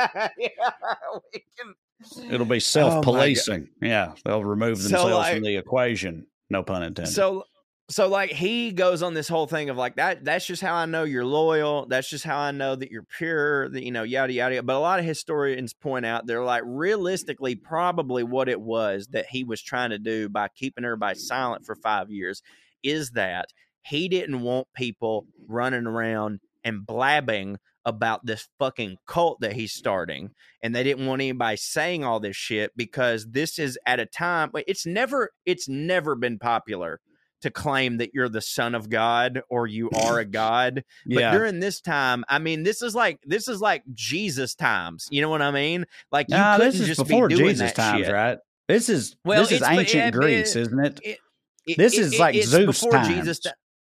it'll be self-policing. They'll remove themselves from the equation. No pun intended.
So like he goes on this whole thing of like that's just how I know you're loyal. That's just how I know that you're pure, that, yada, yada. But a lot of historians point out they're like, realistically, probably what it was that he was trying to do by keeping everybody silent for 5 years is that he didn't want people running around and blabbing about this fucking cult that he's starting. And they didn't want anybody saying all this shit because this is at a time, it's never been popular to claim that you're the son of God or you are a God. But during this time, I mean, this is like Jesus times. You know what I mean? Like you couldn't
this is
just
before
be doing
Jesus
that
times,
shit.
right? This is ancient Greece, isn't it? This is like
it's
Zeus
before
times.
Jesus.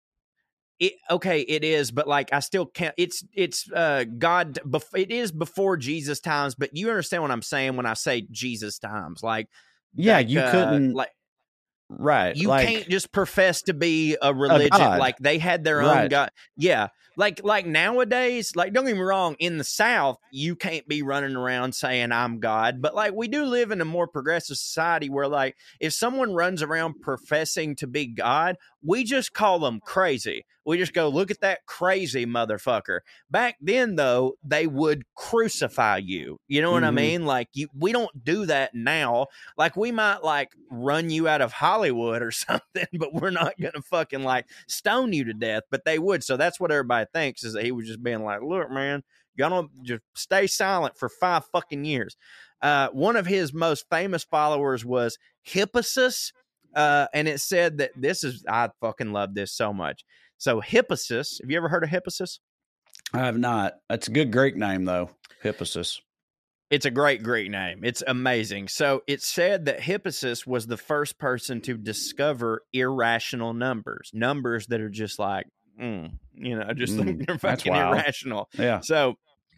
It is, but like I still can't. It's God. It is before Jesus times, but you understand what I'm saying when I say Jesus times. Like,
you couldn't
like.
Right.
You can't just profess to be a religion. Like they had their own God. Yeah. Like nowadays, like don't get me wrong, in the South, you can't be running around saying I'm God. But like we do live in a more progressive society where like if someone runs around professing to be God, we just call them crazy. We just go, look at that crazy motherfucker. Back then, though, they would crucify you. You know what I mean? Like we don't do that now. Like we might like run you out of Hollywood or something, but we're not going to fucking like stone you to death. But they would. So that's what everybody thinks, is that he was just being like, look, man, you're going to just stay silent for 5 fucking years. One of his most famous followers was Hippasus. And it said that I fucking love this so much. So Hippasus, have you ever heard of Hippasus?
I have not. That's a good Greek name, though. Hippasus.
It's a great Greek name. It's amazing. So it said that Hippasus was the first person to discover irrational numbers that are just like, just like they're fucking irrational.
Yeah.
So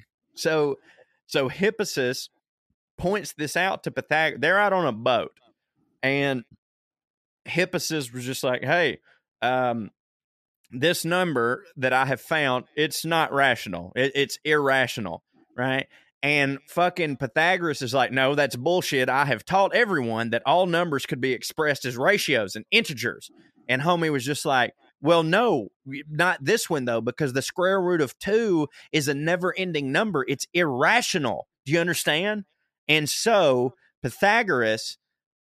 Hippasus points this out to Pythagoras. They're out on a boat, and Hippasus was just like, hey, this number that I have found, it's not rational. It's irrational, right? And fucking Pythagoras is like, no, that's bullshit. I have taught everyone that all numbers could be expressed as ratios and integers. And homie was just like, well, no, not this one, though, because the square root of 2 is a never-ending number. It's irrational. Do you understand? And so Pythagoras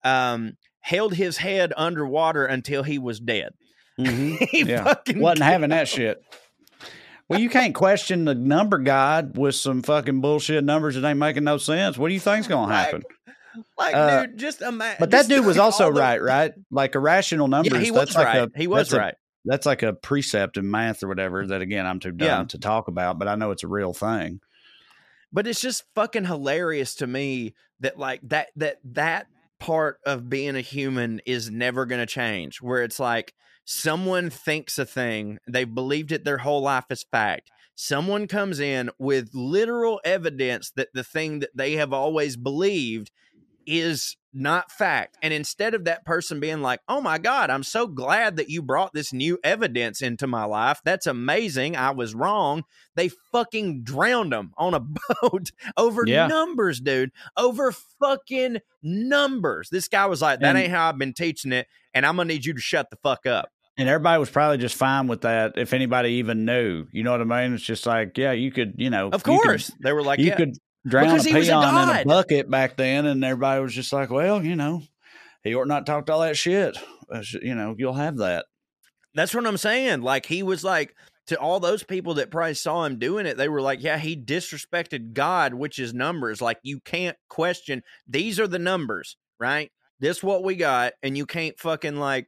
held his head underwater until he was dead. He fucking
wasn't having that shit. Well, you can't question the number god with some fucking bullshit numbers that ain't making no sense. What do you think's going to happen?
Dude, just imagine.
But that dude was also right? Like irrational numbers.
Yeah, he was right. He was right.
That's like a precept in math or whatever that, again, I'm too dumb to talk about, but I know it's a real thing.
But it's just fucking hilarious to me that like that part of being a human is never going to change, where it's like someone thinks a thing, they've believed it their whole life as fact. Someone comes in with literal evidence that the thing that they have always believed is not fact. And instead of that person being like, oh my God, I'm so glad that you brought this new evidence into my life. That's amazing. I was wrong. They fucking drowned them on a boat over numbers, dude. Over fucking numbers. This guy was like, that ain't how I've been teaching it. And I'm going to need you to shut the fuck up.
And everybody was probably just fine with that if anybody even knew. You know what I mean? It's just like, yeah, you could,
Of course. They were like,
you could drown a peon in a bucket back then, and everybody was just like, well, he ought not talked all that shit. You'll have that.
That's what I'm saying. Like, he was like, to all those people that probably saw him doing it, they were like, yeah, he disrespected God, which is numbers. Like, you can't question. These are the numbers, right? This is what we got, and you can't fucking like,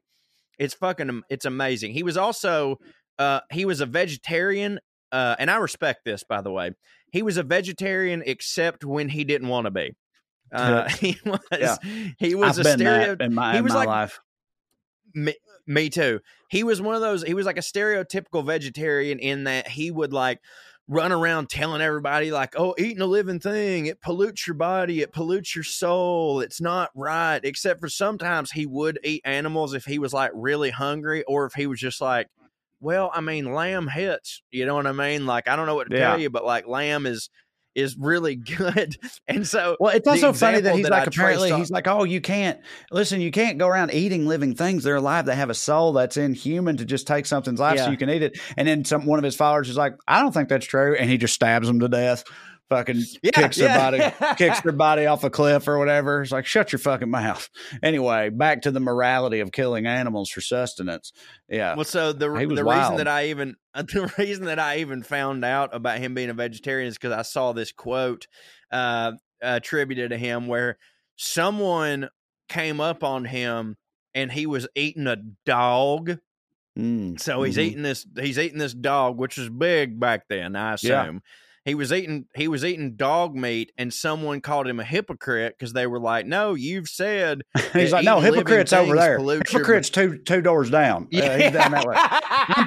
it's amazing. He was also, he was a vegetarian, and I respect this, by the way. He was a vegetarian except when he didn't want to be. He was a stereotype
in my life.
Me too. He was one of those. He was like a stereotypical vegetarian in that he would like run around telling everybody like, oh, eating a living thing, it pollutes your body, it pollutes your soul, it's not right. Except for sometimes he would eat animals if he was like really hungry, or if he was just like, well, I mean, lamb hits, you know what I mean? Like, I don't know what to tell you, but like lamb is really good. And so,
well, it's also funny that he's like,
apparently
he's like, oh, you can't go around eating living things. They're alive. They have a soul. That's inhuman to just take something's life so you can eat it. And then one of his followers is like, I don't think that's true. And he just stabs them to death. Fucking kicks their body off a cliff or whatever. It's like, shut your fucking mouth. Anyway, back to the morality of killing animals for sustenance. Yeah.
Well, so the reason that I even found out about him being a vegetarian is because I saw this quote attributed to him where someone came up on him and he was eating a dog. So he's eating this dog, which was big back then, I assume. Yeah. He was eating dog meat, and someone called him a hypocrite because they were like, "No, you've said."
He's like, "No, hypocrite's over there. Hypocrite's two doors down. Yeah. He's down that way. I'm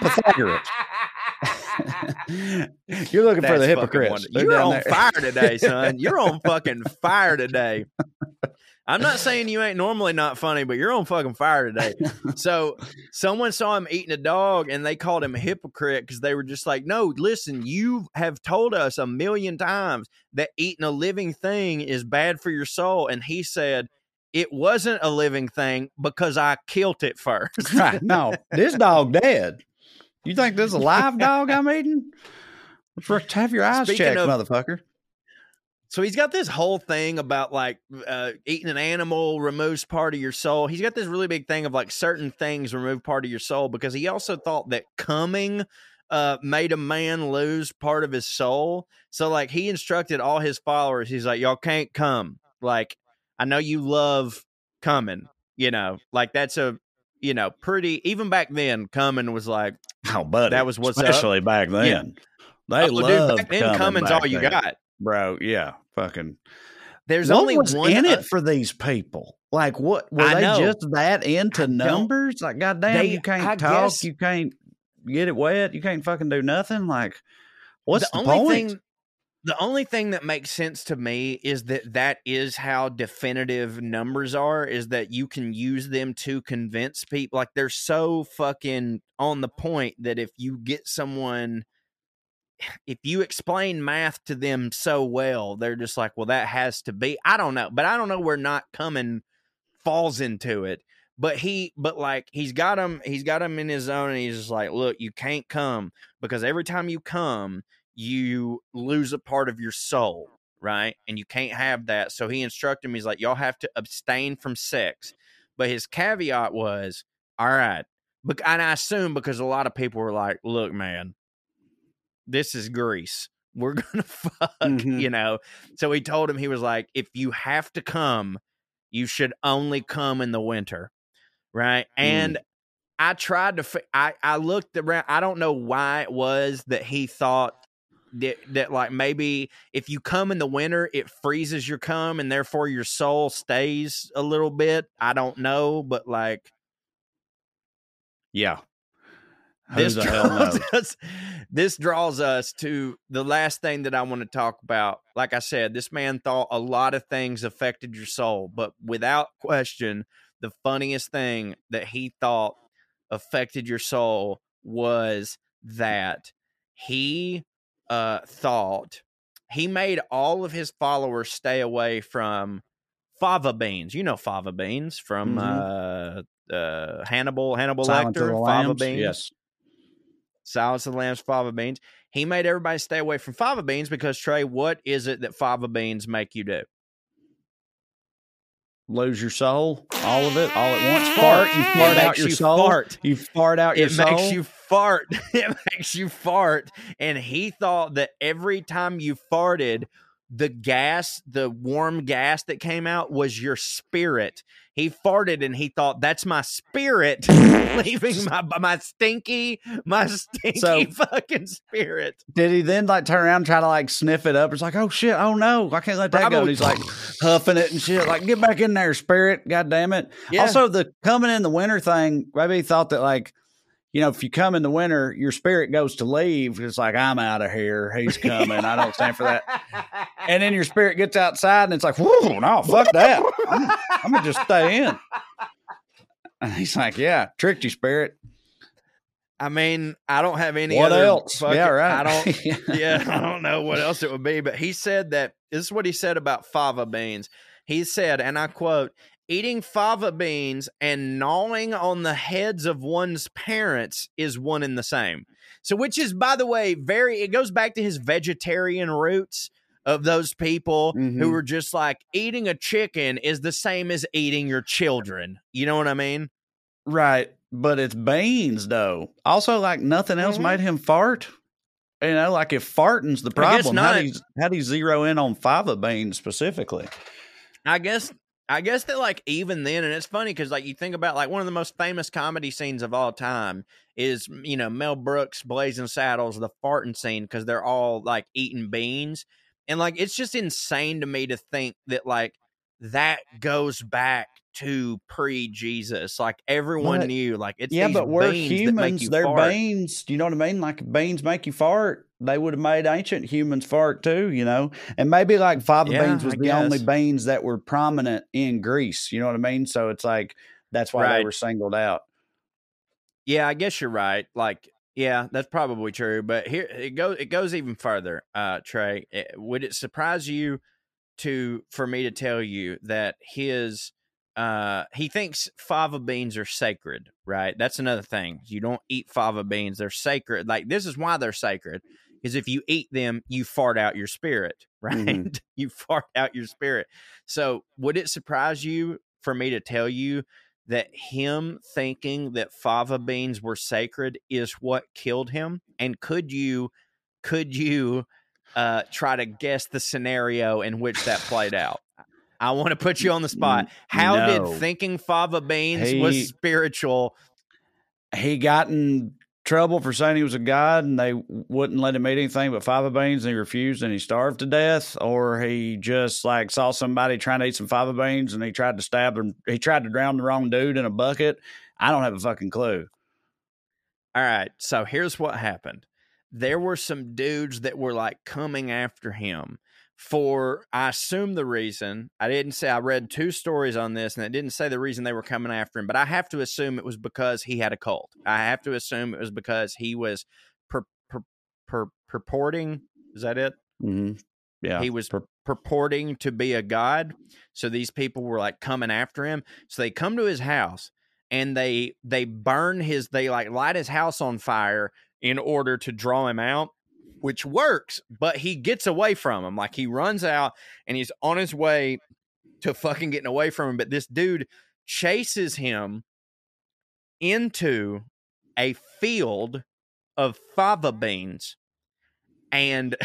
Pythagoras." You're looking for the hypocrites.
You're on fire today, son. You're on fucking fire today. I'm not saying you ain't normally not funny, but you're on fucking fire today. So someone saw him eating a dog and they called him a hypocrite because they were just like, no, listen, you have told us 1,000,000 times that eating a living thing is bad for your soul. And he said, it wasn't a living thing because I killed it first.
Right. No, this dog dead. You think this is a live dog I'm eating? Have your eyes checked, motherfucker.
So he's got this whole thing about like eating an animal removes part of your soul. He's got this really big thing of like certain things remove part of your soul because he also thought that coming made a man lose part of his soul. So like he instructed all his followers. He's like, y'all can't come. Like, I know you love coming, you know, like that's a, you know, pretty, even back then coming was like,
oh, buddy,
that was what's
especially
up.
Back then.
Yeah.
They love
back then coming's all you got.
Bro, yeah, fucking.
There's
what
only
was
one
in it for these people. Like, what were they just that into numbers? Like, goddamn, you can't talk, you can't get it wet, you can't fucking do nothing. Like, what's the point?
The only thing that makes sense to me is that is how definitive numbers are. Is that you can use them to convince people. Like, they're so fucking on the point that if you get someone. If you explain math to them so well, they're just like, well, that has to be, I don't know, but I don't know where not coming falls into it. But he's got him in his zone, and he's just like, look, you can't come because every time you come, you lose a part of your soul, right? And you can't have that. So he instructed me, he's like, y'all have to abstain from sex. But his caveat was, all right. And I assume because a lot of people were like, look, man, this is Greece. We're going to fuck, you know? So he told him, he was like, if you have to come, you should only come in the winter. Right. And I tried to, I looked around. I don't know why it was that he thought that like maybe if you come in the winter, it freezes your cum and therefore your soul stays a little bit. I don't know, but like,
yeah.
This draws us to the last thing that I want to talk about. Like I said, this man thought a lot of things affected your soul, but without question, the funniest thing that he thought affected your soul was that he thought he made all of his followers stay away from fava beans. You know fava beans from Hannibal Lecter, fava beans.
Yes.
Silence of the Lambs, fava beans. He made everybody stay away from fava beans because, Trey, what is it that fava beans make you do?
Lose your soul, all of it, all at once. Fart. You fart out your soul. You fart out your soul.
It makes you fart. It makes you fart. And he thought that every time you farted, the gas, the warm gas that came out was your spirit. He farted and he thought, that's my spirit leaving my stinky fucking spirit.
Did he then like turn around and try to like sniff it up? It's like, oh shit, oh no, I can't let that go. And he's like huffing it and shit. Like, get back in there, spirit. God damn it. Yeah. Also, the coming in the winter thing, maybe he thought that like, you know, if you come in the winter, your spirit goes to leave. It's like, I'm out of here. He's coming. I don't stand for that. And then your spirit gets outside and it's like, whoa, no, fuck that. I'm going to just stay in. And he's like, yeah, tricked you, spirit.
I mean, I don't have any
what
other
else? Yeah, right.
I don't know what else it would be. But he said that, this is what he said about fava beans. He said, and I quote, eating fava beans and gnawing on the heads of one's parents is one and the same. So, which is, by the way, it goes back to his vegetarian roots of those people who were just like, eating a chicken is the same as eating your children. You know what I mean?
Right. But it's beans, though. Also, like, nothing else made him fart. You know, like, if farting's the problem, how do you zero in on fava beans specifically?
I guess that, like, even then, and it's funny because, like, you think about, like, one of the most famous comedy scenes of all time is, you know, Mel Brooks, Blazing Saddles, the farting scene, because they're all, like, eating beans. And, like, it's just insane to me to think that, like, that goes back to pre-Jesus. Like, everyone knew, like, it's these but we're beans humans, that make you
they're
fart.
Beans. Do you know what I mean? Like, beans make you fart. They would have made ancient humans fart too, you know? And maybe like fava beans was the only beans that were prominent in Greece. You know what I mean? So it's like, that's why they were singled out.
Yeah, I guess you're right. Like, yeah, that's probably true. But here it goes even further, Trey. Would it surprise you for me to tell you that he thinks fava beans are sacred, right? That's another thing. You don't eat fava beans. They're sacred. Like, this is why they're sacred. Because if you eat them, you fart out your spirit, right? You fart out your spirit. So would it surprise you for me to tell you that him thinking that fava beans were sacred is what killed him? And could you try to guess the scenario in which that played out? I want to put you on the spot. How did thinking fava beans was spiritual?
He got in trouble for saying he was a god and they wouldn't let him eat anything but fava beans and he refused and he starved to death, or he just like saw somebody trying to eat some fava beans and he tried to stab him. He tried to drown the wrong dude in a bucket. I don't have a fucking clue.
All right. So here's what happened. There were some dudes that were like coming after him for, I assume the reason, I didn't say, I read two stories on this and it didn't say the reason they were coming after him, but I have to assume it was because he had a cult. I have to assume it was because he was purporting, is that it?
Mm-hmm. Yeah.
He was purporting to be a god. So these people were like coming after him. So they come to his house and they burn they like light his house on fire in order to draw him out, which works, but he gets away from him. Like, he runs out and he's on his way to fucking getting away from him. But this dude chases him into a field of fava beans, and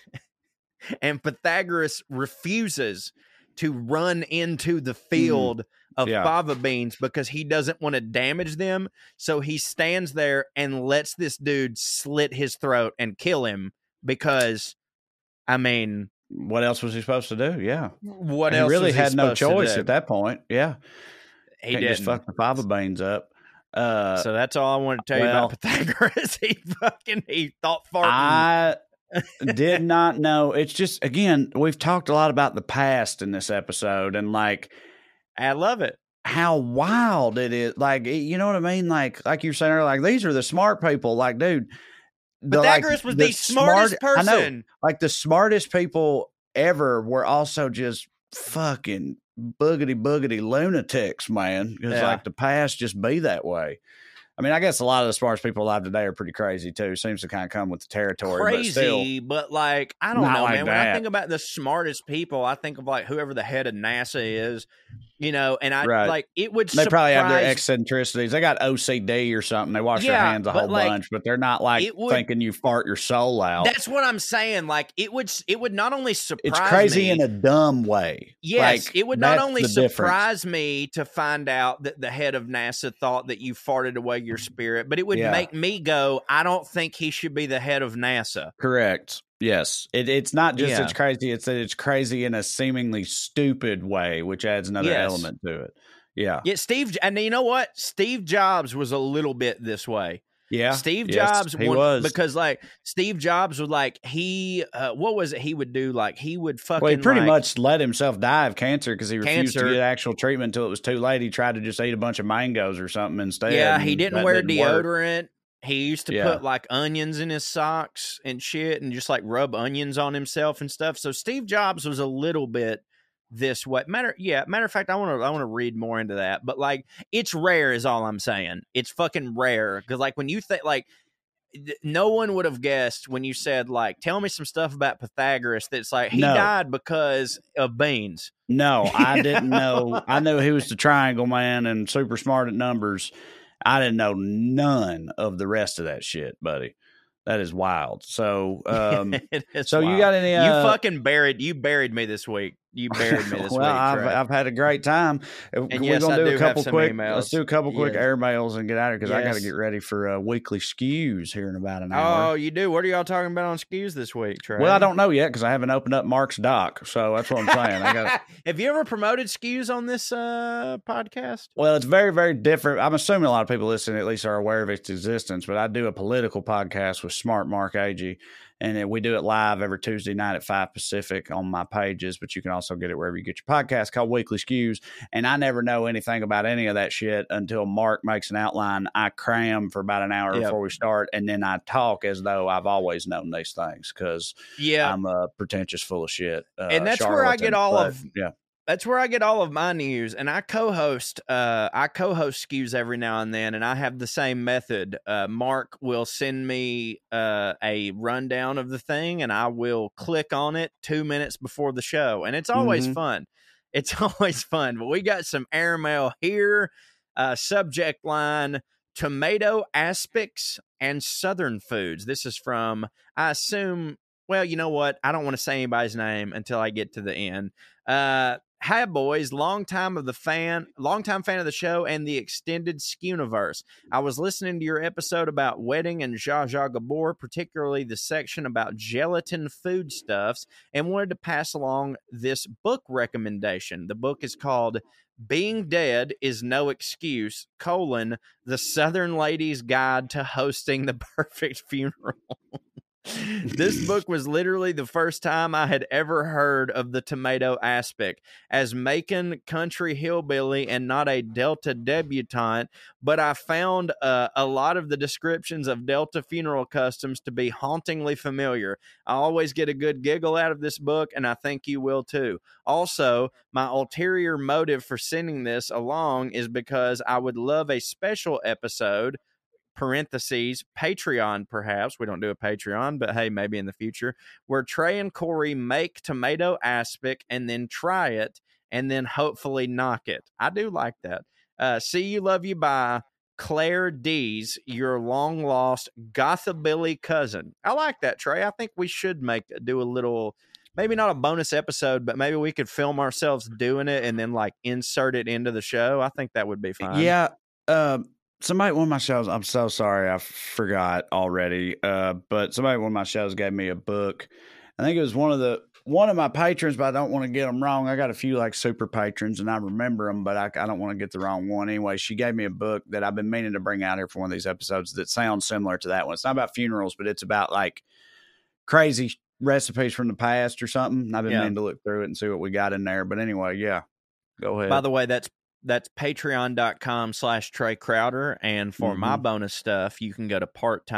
Pythagoras refuses to run into the field of fava beans because he doesn't want to damage them. So he stands there and lets this dude slit his throat and kill him because, I mean,
what else was he supposed to do? Yeah.
What else?
He really
was he
had no choice
at
at that point. Yeah.
He didn't.
Just fuck the fava beans up.
So that's all I want to tell you about Pythagoras. He thought farting.
I did not know. It's just, again, we've talked a lot about the past in this episode, and like,
I love it.
How wild it is. Like, you know what I mean? Like you were saying earlier, like, these are the smart people. Like, dude,
Pythagoras was the smartest person.
I know, like, the smartest people ever were also just fucking boogity lunatics, man. Because like, the past just be that way. I mean, I guess a lot of the smartest people alive today are pretty crazy too. Seems to kind of come with the territory.
Crazy, but like, I don't know,
like
man.
That.
When I think about the smartest people, I think of like whoever the head of NASA is. And I
Right.
like it would.
They probably have their
surprise-
eccentricities. They got OCD or something. They wash their hands a whole bunch, but they're not like thinking you fart your soul out.
That's what I'm saying. Like it would not only surprise
it's crazy
me,
in a dumb way.
Yes,
like,
it would not only
surprise
surprise me to find out that the head of NASA thought that you farted away your spirit, but it would make me go, I don't think he should be the head of NASA.
Correct. Yes. It's not just
Yeah.
it's crazy. It's that it's crazy in a seemingly stupid way, which adds another element to it. Yeah.
Yeah, and you know what? Steve Jobs was a little bit this way.
Yeah.
Steve
Yes,
Jobs
he was.
because like Steve Jobs was like what was it he would do? Like he would fucking
Well, he pretty much let himself die of cancer because he refused
Cancer.
to get actual treatment until it was too late. He tried to just eat a bunch of mangoes or something instead.
Yeah, he
and
didn't
that
wear
didn't work.
deodorant. He used to put like onions in his socks and shit and just like rub onions on himself and stuff. So Steve Jobs was a little bit this way. Matter of fact, I want to read more into that. But like it's rare is all I'm saying. It's fucking rare because like when you think like no one would have guessed when you said like tell me some stuff about Pythagoras that's like he died because of beans.
No, I didn't know. I knew he was the triangle man and super smart at numbers. I didn't know none of the rest of that shit, buddy. That is wild. So, so
wild.
You got any?
You buried me this week. You buried me this week.
Well, I've had a great time.
And
we're
yes,
gonna
I
do
do
a couple
have some
quick.
emails.
Let's do a couple quick air mails and get out of here because I got to
Yes.
get ready for weekly skews here in about an hour.
Oh, you do? What are y'all talking about on skews this week, Trey?
Well, I don't know yet because I haven't opened up Mark's doc, so that's what I'm saying. I got.
Have you ever promoted skews on this podcast?
Well, it's very, very different. I'm assuming a lot of people listening at least are aware of its existence, but I do a political podcast with Smart Mark Agee, and we do it live every Tuesday night at 5 Pacific on my pages, but you can also get it wherever you get your podcast, called Weekly Skews. And I never know anything about any of that shit until Mark makes an outline. I cram for about an hour before we start, and then I talk as though I've always known these things because I'm pretentious, full of shit.
And that's where I get all of
yeah.
That's where I get all of my news, and I co-host Skews every now and then, and I have the same method. Mark will send me a rundown of the thing, and I will click on it 2 minutes before the show, and it's always fun. It's always fun. But we got some airmail here. Subject line: tomato aspics and Southern foods. This is from, I assume. Well, you know what? I don't want to say anybody's name until I get to the end. Hi, boys. Longtime fan of the show and the extended Skewniverse. I was listening to your episode about wedding and Zsa Zsa Gabor, particularly the section about gelatin foodstuffs, and wanted to pass along this book recommendation. The book is called Being Dead is No Excuse, The Southern Lady's Guide to Hosting the Perfect Funeral. This book was literally the first time I had ever heard of the tomato aspic. As Macon country hillbilly and not a Delta debutante, but I found a lot of the descriptions of Delta funeral customs to be hauntingly familiar. I always get a good giggle out of this book, and I think you will too. Also, my ulterior motive for sending this along is because I would love a special episode, parentheses, Patreon perhaps. We don't do a Patreon, but hey, maybe in the future, where Trey and Corey make tomato aspic and then try it and then hopefully knock it. I do like that. See You, Love You, Bye, Claire D's, your long-lost Gothabilly cousin. I like that, Trey. I think we should do a little, maybe not a bonus episode, but maybe we could film ourselves doing it and then like insert it into the show. I think that would be fun.
Yeah. Somebody at one of my shows, I'm so sorry, I forgot already. But somebody at one of my shows gave me a book. I think it was one of my patrons, but I don't want to get them wrong. I got a few like super patrons, and I remember them, but I don't want to get the wrong one. Anyway, she gave me a book that I've been meaning to bring out here for one of these episodes that sounds similar to that one. It's not about funerals, but it's about like crazy recipes from the past or something. I've been meaning to look through it and see what we got in there. But anyway, yeah, go ahead.
By the way, that's patreon.com/Trey Crowder. And for my bonus stuff, you can go to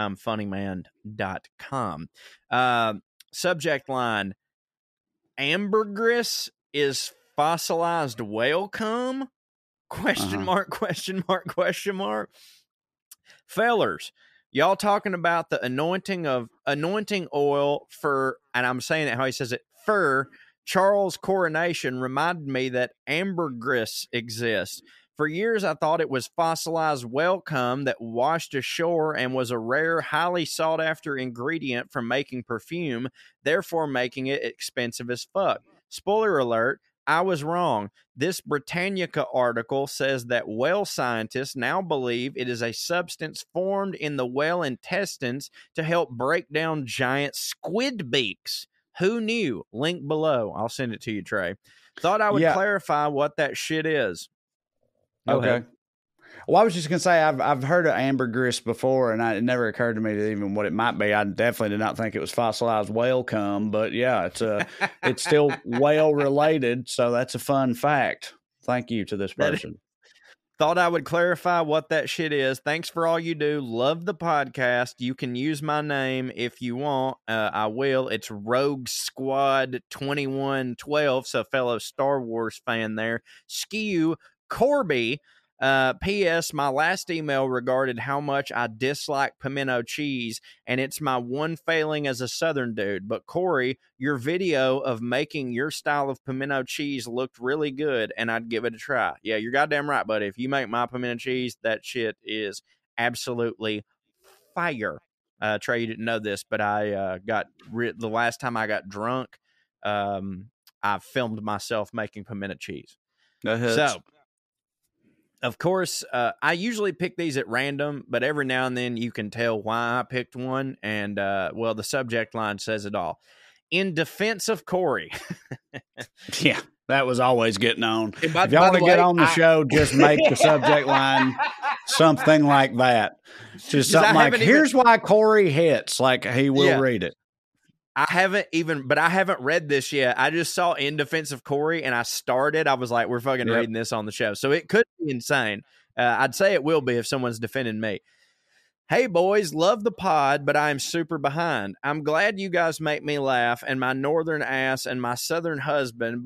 parttimefunnyman.com. Subject line: ambergris is fossilized whale cum? Question mark. Fellers, y'all talking about the anointing oil for, and I'm saying it how he says it, for Charles' coronation reminded me that ambergris exists. For years, I thought it was fossilized whale cum that washed ashore and was a rare, highly sought-after ingredient for making perfume, therefore making it expensive as fuck. Spoiler alert, I was wrong. This Britannica article says that whale scientists now believe it is a substance formed in the whale intestines to help break down giant squid beaks. Who knew? Link below. I'll send it to you, Trey. Thought I would clarify what that shit is. Go ahead.
Well, I was just going to say, I've heard of ambergris before, and it never occurred to me that even what it might be. I definitely did not think it was fossilized whale cum, but yeah, it's still whale related, so that's a fun fact. Thank you to this person.
Thought I would clarify what that shit is. Thanks for all you do. Love the podcast. You can use my name if you want. I will. It's Rogue Squad 2112, so fellow Star Wars fan there. Skew Corby. P.S. My last email regarded how much I dislike pimento cheese, and it's my one failing as a Southern dude. But Corey, your video of making your style of pimento cheese looked really good, and I'd give it a try. Yeah, you're goddamn right, buddy. If you make my pimento cheese, that shit is absolutely fire. Trey, you didn't know this, but I the last time I got drunk, I filmed myself making pimento cheese. So, of course, I usually pick these at random, but every now and then you can tell why I picked one. And, well, the subject line says it all. In defense of Corey.
Yeah, that was always getting on. If y'all want to get on the show, just make the subject line something like that. Just something like, here's why Corey hits. Like, he will read it.
I haven't read this yet. I just saw In Defense of Corey, and I was like, we're fucking reading this on the show. So it could be insane. I'd say it will be if someone's defending me. Hey, boys, love the pod, but I am super behind. I'm glad you guys make me laugh, and my northern ass and my southern husband,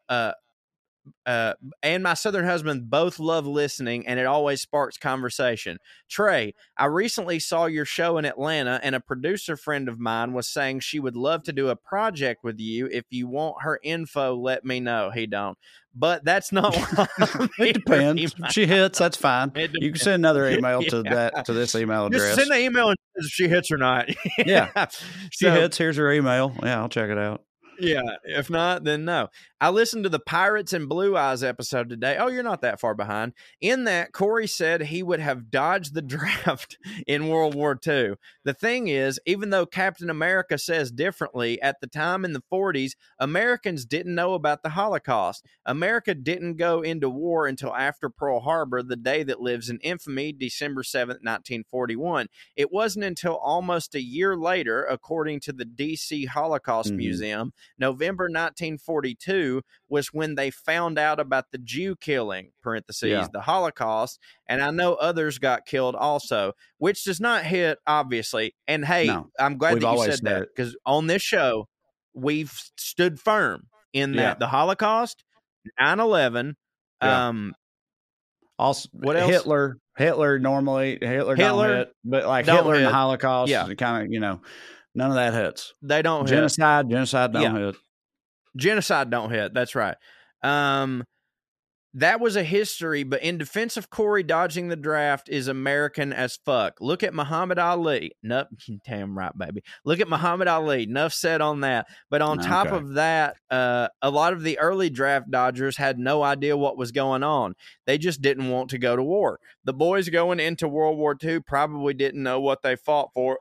and my southern husband both love listening, and it always sparks conversation. Trey, I recently saw your show in Atlanta, and a producer friend of mine was saying she would love to do a project with you. If you want her info, let me know. He don't. But that's not what
it depends. If she hits, that's fine. You can send another email to this email address.
Just send the email and if she hits or not.
Yeah. She hits, here's her email. Yeah, I'll check it out.
Yeah, if not, then no. I listened to the Pirates and Blue Eyes episode today. Oh, you're not that far behind. In that, Corey said he would have dodged the draft in World War II. The thing is, even though Captain America says differently, at the time in the 40s, Americans didn't know about the Holocaust. America didn't go into war until after Pearl Harbor, the day that lives in infamy, December 7th, 1941. It wasn't until almost a year later, according to the D.C. Holocaust Museum, November 1942 was when they found out about the Jew killing, the Holocaust, and I know others got killed also, which does not hit, obviously. And hey, I'm glad that you said that, because on this show, we've stood firm in that the Holocaust, 9/11,
also,
what else?
Hitler don't hit, but like Hitler and the Holocaust, kind of, none of that hits.
They don't
genocide don't hit.
Genocide don't hit. That's right. That was a history, but in defense of Corey, dodging the draft is American as fuck. Look at Muhammad Ali. Nope, damn right, baby. Look at Muhammad Ali. Enough said on that. But on top of that, a lot of the early draft dodgers had no idea what was going on. They just didn't want to go to war. The boys going into World War II probably didn't know what they fought for.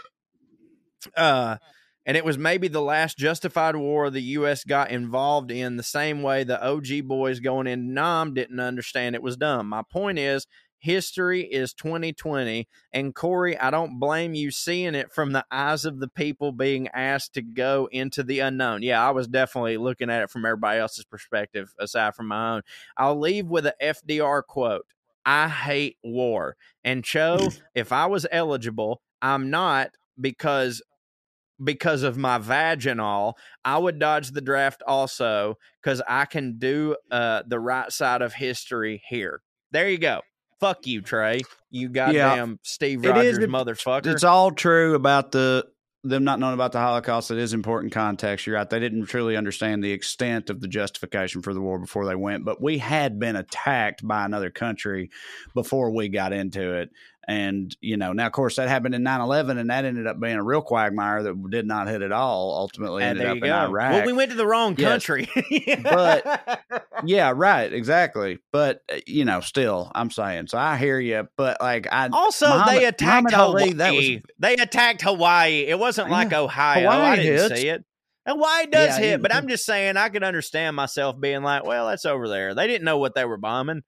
And it was maybe the last justified war the U.S. got involved in, the same way the OG boys going in Nam didn't understand it was dumb. My point is, history is 2020, and Corey, I don't blame you seeing it from the eyes of the people being asked to go into the unknown. Yeah, I was definitely looking at it from everybody else's perspective, aside from my own. I'll leave with a FDR quote. I hate war. And Cho, if I was eligible, I'm not, because of my vag and all, I would dodge the draft also, because I can do the right side of history here. There you go. Fuck you, Trey. You goddamn Steve Rogers motherfucker.
It's all true about the them not knowing about the Holocaust, it is important context. You're right. They didn't truly understand the extent of the justification for the war before they went. But we had been attacked by another country before we got into it. And, now, of course, that happened in 9/11, and that ended up being a real quagmire that did not hit at all. Ultimately ended up in Iraq.
Well, we went to the wrong country.
But, yeah, right, exactly. But, still, I'm saying. So I hear you. But, they
attacked Hawaii.
Ali,
they attacked Hawaii. It wasn't like Ohio.
Hawaii
I didn't
hits.
see it. Hawaii does hit, but I'm just saying I could understand myself being like, well, that's over there. They didn't know what they were bombing.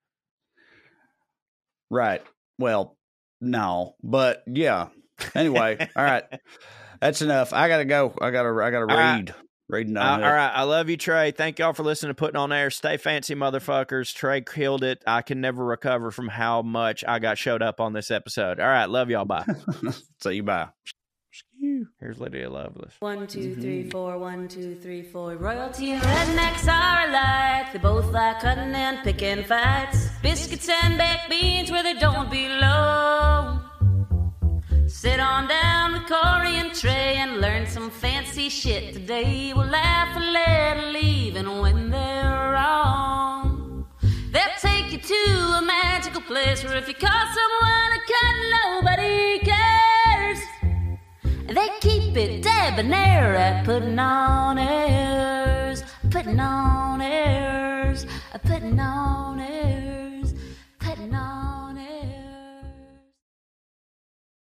Right. Well, no, but yeah. Anyway, all right. That's enough. I gotta go. I gotta read. Reading on
all right. I love you, Trey. Thank y'all for listening to Putting on Air. Stay fancy, motherfuckers. Trey killed it. I can never recover from how much I got showed up on this episode. All right. Love y'all. Bye.
See you. Bye.
Here's Lydia Loveless.
1, 2, 3, 4, 1, 2, 3, 4. Royalty and rednecks are alike. They both like cutting and picking fights. Biscuits and baked beans where they don't belong. Sit on down with Corey and Trey and learn some fancy shit today. We'll laugh a little even when they're wrong. They'll take you to a magical place where if you call someone a cunt, nobody cares. They keep it debonair at putting on airs, putting on airs, putting on airs.